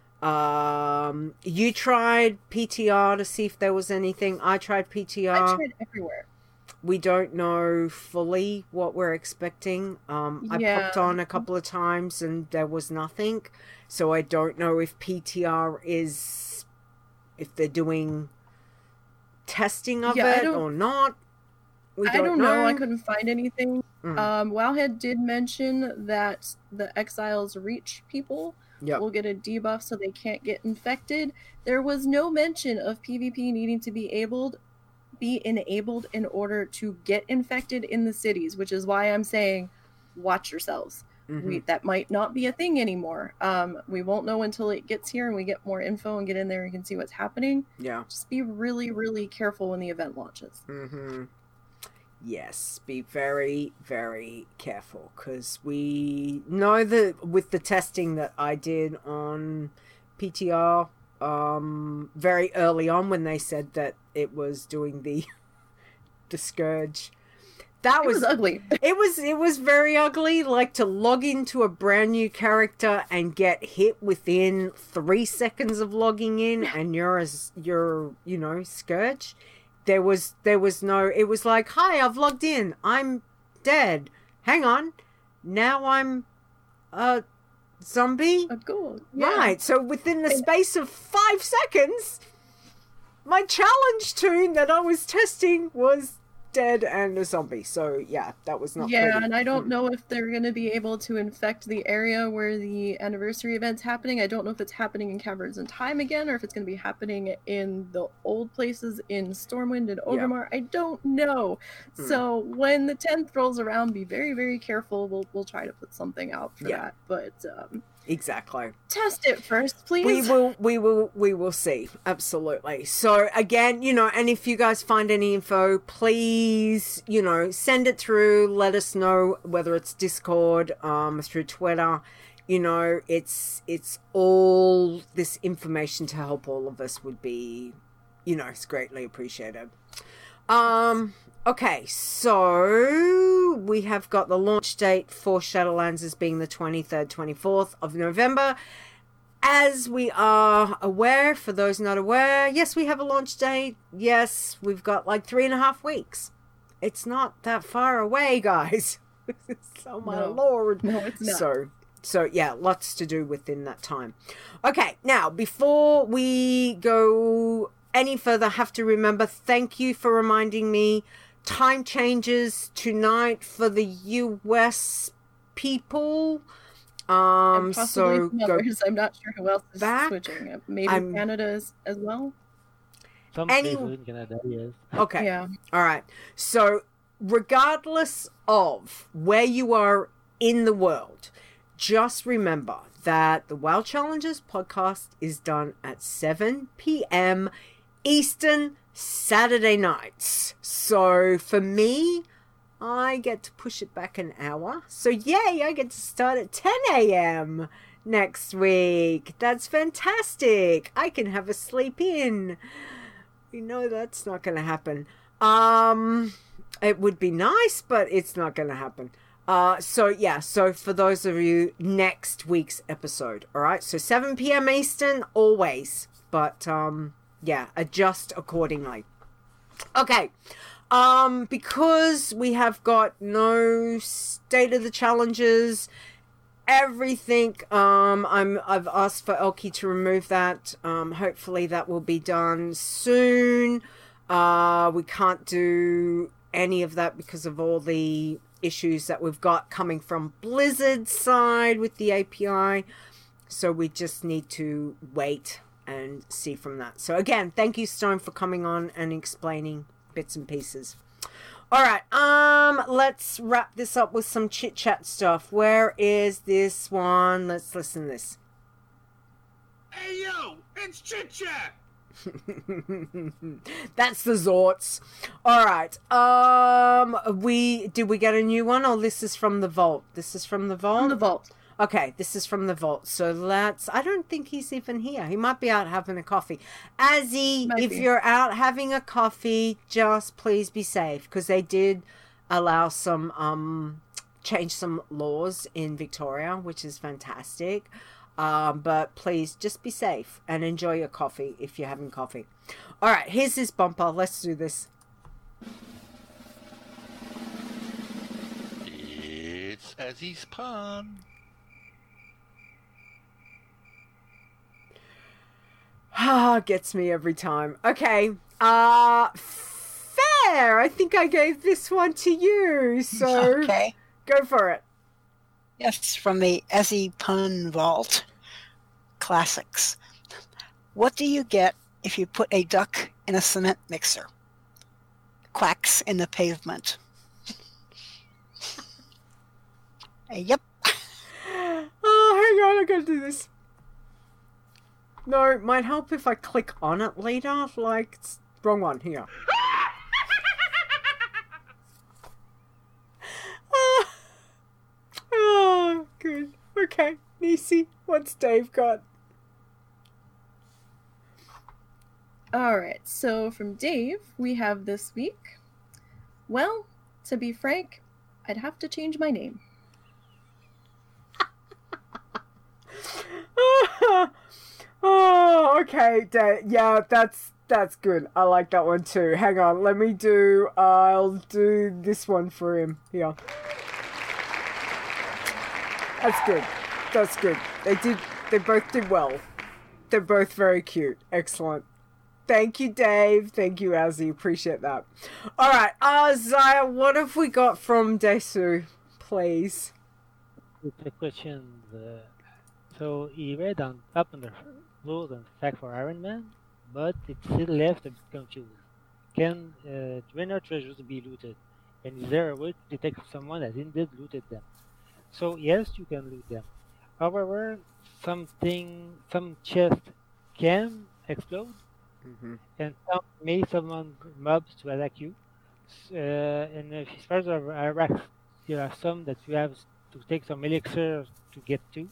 Um, you tried P T R to see if there was anything. I tried P T R. I tried everywhere. We don't know fully what we're expecting. Um, I Yeah. popped on a couple of times and there was nothing. So I don't know if P T R is, if they're doing testing of Yeah, I it don't- or not. We I don't know. I couldn't find anything. Mm. Um, Wowhead did mention that the Exiles Reach people Yep. will get a debuff so they can't get infected. There was no mention of PvP needing to be able be enabled in order to get infected in the cities, which is why I'm saying watch yourselves. Mm-hmm. We, that might not be a thing anymore. Um, we won't know until it gets here and we get more info and get in there and can see what's happening. Yeah. Just be really, really careful when the event launches. Mm-hmm. Yes, be very, very careful, because we know that with the testing that I did on P T R um, very early on, when they said that it was doing the the Scourge, that It was, was ugly. it was it was very ugly. Like, to log into a brand new character and get hit within three seconds of logging in, and you're as you're you know Scourge. There was there was no. It was like, hi, I've logged in. I'm dead. Hang on, now I'm a zombie. Oh, cool. Yeah. Right. So within the space of five seconds, my challenge tune that I was testing was dead and a zombie. So yeah, that was not. Yeah, pretty. and I don't know if they're going to be able to infect the area where the anniversary event's happening. I don't know if it's happening in Caverns in Time again, or if it's going to be happening in the old places in Stormwind and Orgrimmar. I don't know. Hmm. So when the tenth rolls around, be very, very careful. We'll we'll try to put something out for Yeah. that, but um, Exactly. test it first, please. We will, we will, we will see. Absolutely. So again, you know, and if you guys find any info, please, you know, send it through. Let us know, whether it's Discord, um, through Twitter. You know, it's it's all this information to help all of us would be, you know, it's greatly appreciated. Um. Okay, so we have got the launch date for Shadowlands as being the twenty-third, twenty-fourth of November. As we are aware, for those not aware, yes, we have a launch date. Yes, we've got like three and a half weeks. It's not that far away, guys. Oh my No. lord. No, it's not. So, so yeah, lots to do within that time. Okay, now, before we go any further, have to remember, thank you for reminding me, time changes tonight for the U S people. Um, and so possibly some go others. I'm not sure who else is back. switching. Maybe I'm- Canada is, as well. Some Any- places in Canada, yes. Okay. Yeah. All right. So, regardless of where you are in the world, just remember that the WoW Challenges podcast is done at seven p.m. Eastern Saturday nights. So, for me, I get to push it back an hour. So, yay, I get to start at ten a.m. next week. That's fantastic. I can have a sleep in. We know that's not going to happen. Um, it would be nice, but it's not going to happen. Uh, so yeah, so for those of you, next week's episode, all right? So seven p.m. Eastern, always. But, um, yeah, adjust accordingly. Okay. Um, because we have got no state of the challenges, everything, um, I'm, I've asked for Elkie to remove that. Um, hopefully that will be done soon. Uh, we can't do any of that because of all the issues that we've got coming from Blizzard's side with the A P I. So we just need to wait and see from that. So again, thank you, Stone, for coming on and explaining bits and pieces. All right, um, let's wrap this up with some chit-chat stuff. Where is this one? Let's listen to this. Hey yo, it's Chit Chat! That's the Zorts. All right. Um, we did we get a new one, or this is from the vault? This is from the vault. From the vault. Okay, this is from the vault. So let's. I don't think he's even here. He might be out having a coffee. Azzy, Might if be. you're out having a coffee, just please be safe, because they did allow some um change some laws in Victoria, which is fantastic. Um, but please just be safe and enjoy your coffee if you're having coffee. All right, here's this bumper. Let's do this. It's Azzy's Pun. Ah, gets me every time. Okay. Uh, fair. I think I gave this one to you. So Okay. go for it. Yes, from the Ezzy Pun Vault Classics. What do you get if you put a duck in a cement mixer? Quacks in the pavement. Uh, Yep. hang on, I gotta do this. No, it might help if I click on it later. Like, it's wrong one. Here. oh. oh, good. Okay, Nisi, what's Dave got? Alright, so from Dave, we have this week. Well, to be frank, I'd have to change my name. oh, okay, Dave. Yeah, that's that's good. I like that one too. Hang on, let me do. Uh, I'll do this one for him. Here. That's good. That's good. They did. They both did well. They're both very cute. Excellent. Thank you, Dave. Thank you, Azzy. Appreciate that. All right, uh, Zaya, what have we got from Desu, please? It's a question. Uh, so he read on up on the rules and facts for Iron Man, but it still left a bit confused. Can uh, Draenor treasures be looted? And is there a way to detect someone that indeed looted them? So yes, you can loot them. However, something, some chests can explode. Mm-hmm. And some may summon mobs to attack you. Uh, and as far as Iraq, there are some that you have to take some elixir to get to.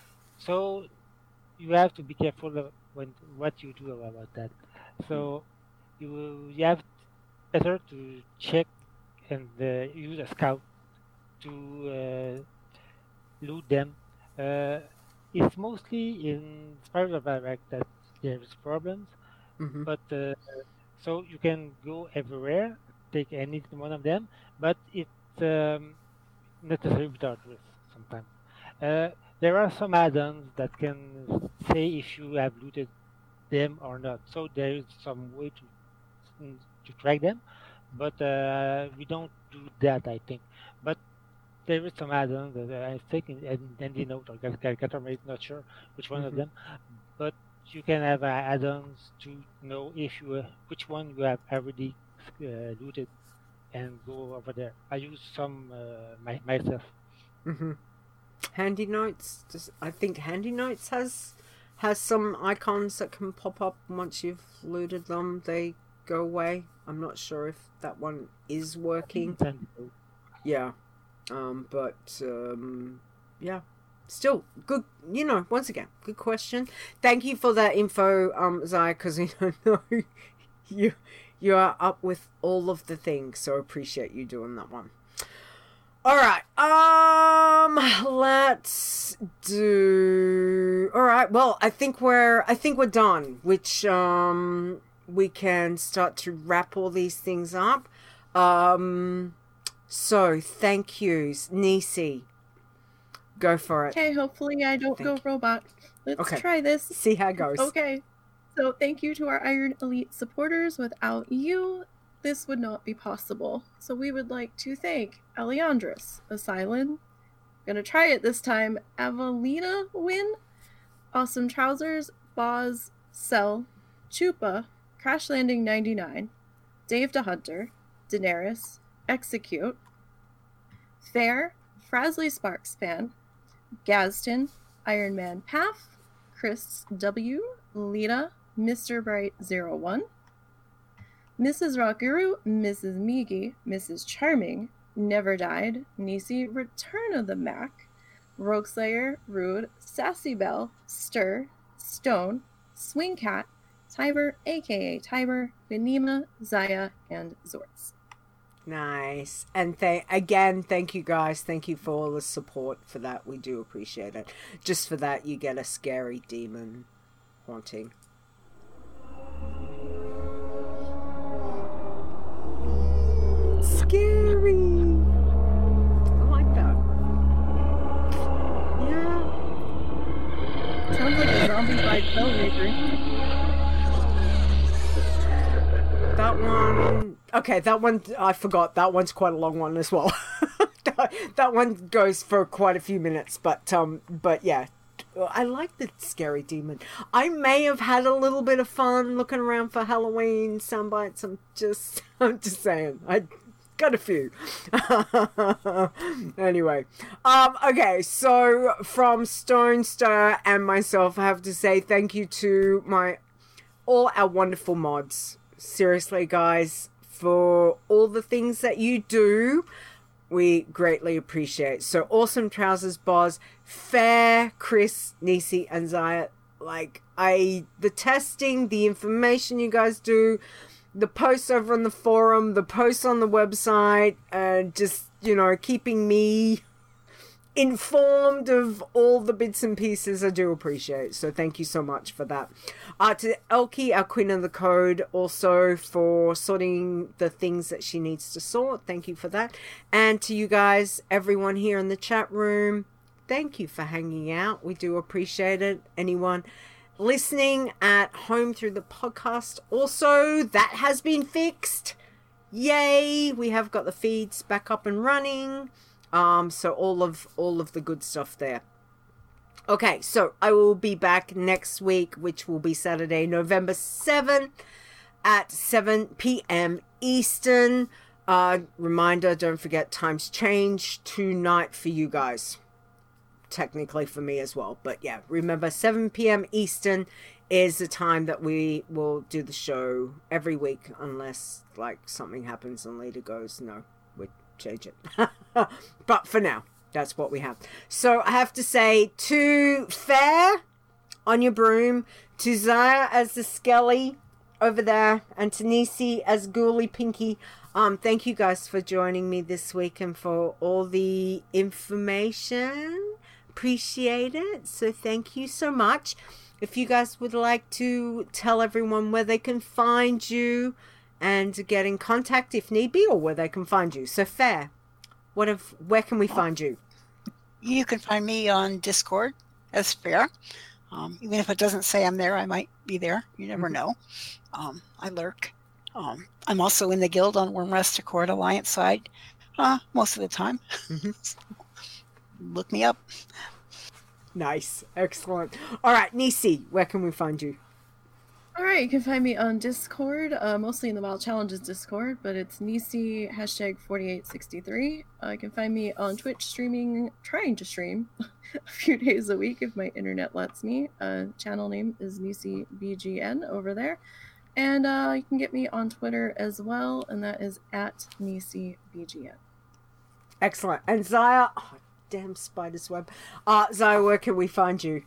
So you have to be careful of when what you do about that. So you you have better to check and uh, use a scout to uh, loot them. Uh, it's mostly in parts of Iraq that there's problems. Mm-hmm. But uh, so you can go everywhere, take any one of them, but it's um, necessary without risk sometimes. Uh, there are some add-ons that can say if you have looted them or not. So there is some way to to track them, but uh, we don't do that, I think. But there is some add-ons that I think in Andy Note or Catamari, not sure which one Mm-hmm. of them, but you can have uh, add-ons to know if you uh, which one you have already uh, looted and go over there. I use some uh, my, myself. Mm-hmm. Handy Notes, just, I think Handy Notes has has some icons that can pop up once you've looted them. They go away. I'm not sure if that one is working. Yeah, um, but um, yeah. Still, good, you know, once again, good question. Thank you for that info, um, Zaya, because you know, you, you are up with all of the things, so appreciate you doing that one. All right, um, let's do, all right, well, I think we're, I think we're done, which, um, we can start to wrap all these things up. Um, so, thank yous, Nisi. Go for it. Okay, hopefully I don't Thank go you. robot. Let's Okay. try this. See how it goes. Okay. So thank you to our Iron Elite supporters. Without you, this would not be possible. So we would like to thank Eliandris, Asylum, gonna try it this time, Avalina Win, Awesome Trousers, Boz, Cell, Chupa, Crash Landing ninety-nine, Dave the Hunter, Daenerys, Execute, Fair, Frasley Sparks Fan, Gazton, Iron Man Path, Chris W, Lita, Mister Bright zero one, Missus Rockuru, Missus Migi, Missus Charming, Never Died, Nisi, Return of the Mac, Rogueslayer, Rude, Sassy Bell, Stir, Stone, Swing Cat, Tiber, aka Tiber, Benima, Zaya, and Zorts. Nice. And th- again, thank you guys. Thank you for all the support for that. We do appreciate it. Just for that, you get a scary demon haunting. Scary. I like that. Yeah. Sounds like a zombie-fied Hellraiser. That one. Okay, that one. I forgot. That one's quite a long one as well. that, that one goes for quite a few minutes, but um, but yeah. I like the scary demon. I may have had a little bit of fun looking around for Halloween soundbites. I'm just, I'm just saying. I, got a few. Anyway, um, okay, so from Stone Star and myself, I have to say thank you to my all our wonderful mods. Seriously, guys, for all the things that you do, we greatly appreciate. So Awesome Trousers, Boz, Fair, Chris, Nisi, and Zaya. Like I, the testing, the information you guys do, the posts over on the forum, the posts on the website, and just, you know, keeping me informed of all the bits and pieces, I do appreciate. So thank you so much for that. Uh, to Elkie, our Queen of the Code, also for sorting the things that she needs to sort. Thank you for that. And to you guys, everyone here in the chat room, thank you for hanging out. We do appreciate it. Anyone listening at home through the podcast, also that has been fixed. Yay, we have got the feeds back up and running. Um so all of all of the good stuff there. Okay, so I will be back next week, which will be Saturday, November seventh at seven p.m. Eastern. Uh reminder, don't forget, times change tonight for you guys, technically for me as well, but yeah, remember seven p.m. Eastern is the time that we will do the show every week, unless like something happens and later goes no, we change it. But for now, that's what we have. So I have to say to Fair on your broom, to Zaya as the Skelly over there, and to Nisi as Ghoulie Pinky, um thank you guys for joining me this week and for all the information. Appreciate it. So thank you so much. If you guys would like to tell everyone where they can find you and get in contact if need be, or where they can find you. So Fair, what if where can we find you? You can find me on Discord as Fair. Um, even if it doesn't say I'm there, I might be there. You never know. Um, I lurk. Um, I'm also in the guild on Wormrest Accord Alliance side uh, most of the time. Mm-hmm. Look me up. Nice. Excellent. All right, Nisi, where can we find you? All right, you can find me on Discord, uh, mostly in the Wild Challenges Discord, but it's Nisi hashtag forty-eight sixty-three. Uh, you can find me on Twitch streaming, trying to stream a few days a week if my internet lets me. Uh, channel name is Nisi B G N over there. And uh, you can get me on Twitter as well, and that is at Nisi B G N. Excellent. And Zaya, oh, damn spider's web. Uh, Zaya, where can we find you?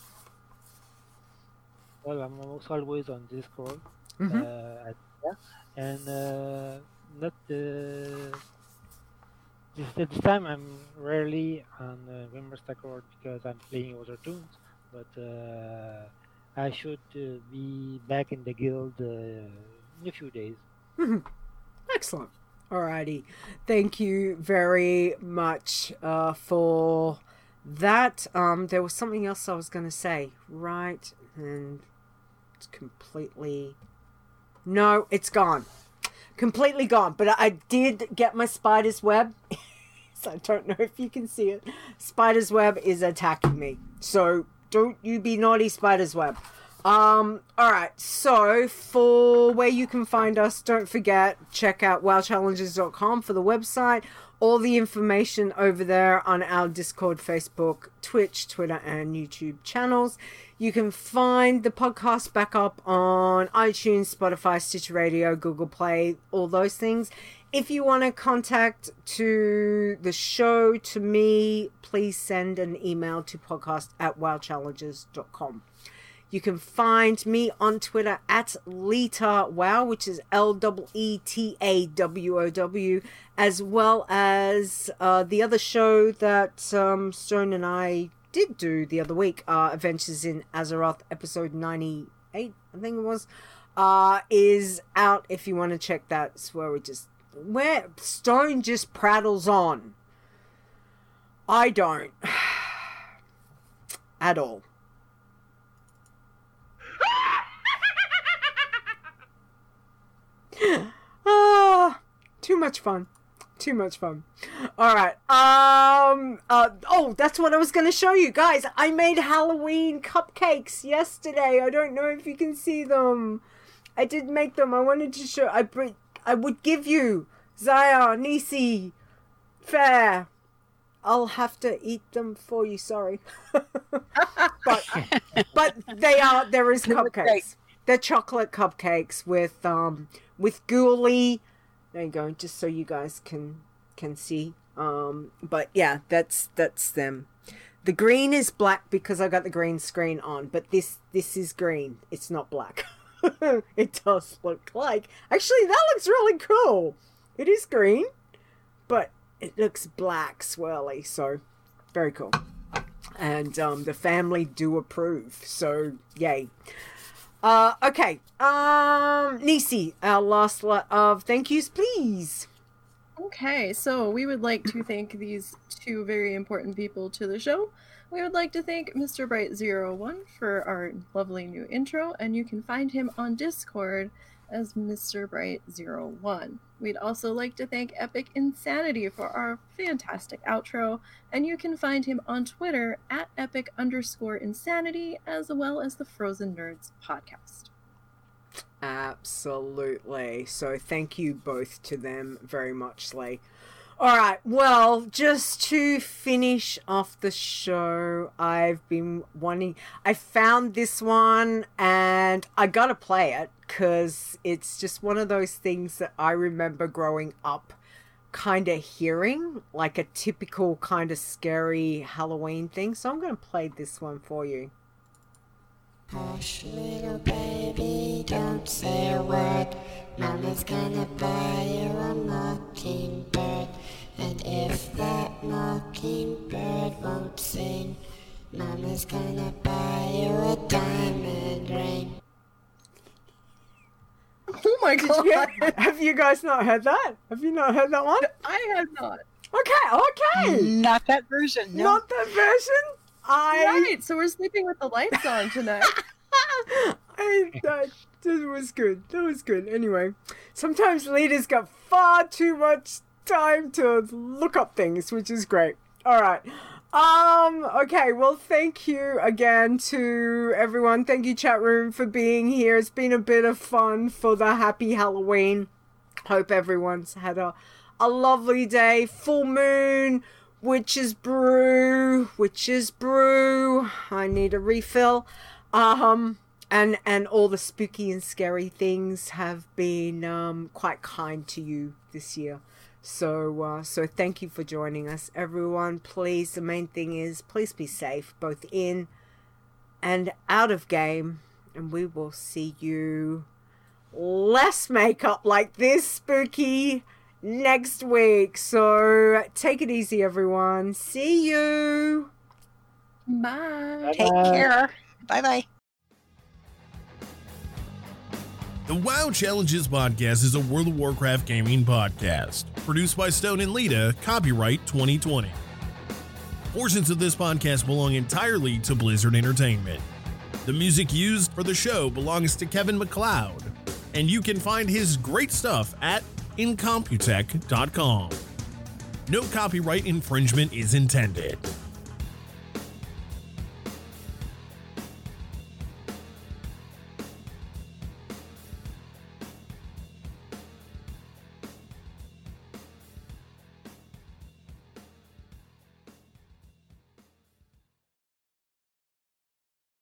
Well, I'm almost always on Discord. Mm-hmm. Uh, at, yeah. And uh, not uh, this, this time I'm rarely on uh, Wormrest Accord because I'm playing other tunes. But uh, I should uh, be back in the guild uh, in a few days. Mm-hmm. Excellent. Alrighty. Thank you very much uh, for that. Um, there was something else I was going to say, right? And it's completely... No, it's gone. Completely gone. But I did get my spider's web. So I don't know if you can see it. Spider's web is attacking me. So don't you be naughty, spider's web. Um, alright, so for where you can find us, don't forget, check out wow challenges dot com for the website. All the information over there on our Discord, Facebook, Twitch, Twitter, and YouTube channels. You can find the podcast back up on iTunes, Spotify, Stitcher Radio, Google Play, all those things. If you want to contact to the show, to me, please send an email to podcast at wow challenges dot com. You can find me on Twitter at LetaWow, which is L E E T A W O W, as well as uh, the other show that um, Stone and I did do the other week, uh, Adventures in Azeroth, episode ninety-eight, I think it was, uh, is out if you want to check that. It's where we just, where Stone just prattles on. I don't. At all. Ah, too much fun. Too much fun. Alright. Um uh oh, that's what I was gonna show you. Guys, I made Halloween cupcakes yesterday. I don't know if you can see them. I did make them. I wanted to show I br- I would give you Zaya, Nisi, Fair. I'll have to eat them for you, sorry. but but they are there is cupcakes. They're chocolate cupcakes with um with ghoulie. There you go, just so you guys can can see. Um but yeah, that's that's them. The green is black because I got the green screen on, but this this is green. It's not black. It does look like. Actually, that looks really cool. It is green, but it looks black swirly, so very cool. And um, the family do approve, so yay. Uh, okay, um, Nisi, our last lot of thank yous, please. Okay, so we would like to thank these two very important people to the show. We would like to thank Mister Bright zero one for our lovely new intro, and you can find him on Discord as Mister Bright zero one. We'd also like to thank Epic Insanity for our fantastic outro, and you can find him on Twitter at epic underscore insanity, as well as the Frozen Nerds podcast. Absolutely. So thank you both to them very much, Slay. All right, well, just to finish off the show, I've been wanting... I found this one, and I gotta play it, because it's just one of those things that I remember growing up kind of hearing, like a typical kind of scary Halloween thing, so I'm gonna play this one for you. Hush, little baby, don't say a word. Mama's gonna buy you a mockingbird. And if that mockingbird won't sing, Mama's gonna buy you a diamond ring. Oh my god! You, have you guys not heard that? Have you not heard that one? I have not. Okay, okay. Not that version. No. Not that version? I... Right, so we're sleeping with the lights on tonight. I, that, that was good. That was good. Anyway, sometimes leaders got far too much time to look up things, which is great. All right. Um, okay, well, thank you again to everyone. Thank you, chat room, for being here. It's been a bit of fun for the happy Halloween. Hope everyone's had a, a lovely day. Full moon, witch's brew, witch's brew. I need a refill. Um, and, and all the spooky and scary things have been, um, quite kind to you this year. So, uh, so thank you for joining us, everyone. Please, the main thing is, please be safe, both in and out of game. And we will see you less makeup like this spooky next week. So, take it easy, everyone. See you. Bye. Take care. Bye-bye. The WoW Challenges podcast is a World of Warcraft gaming podcast, produced by Stone and Lita, copyright twenty twenty. Portions of this podcast belong entirely to Blizzard Entertainment. The music used for the show belongs to Kevin MacLeod, and you can find his great stuff at incomputech dot com. No copyright infringement is intended.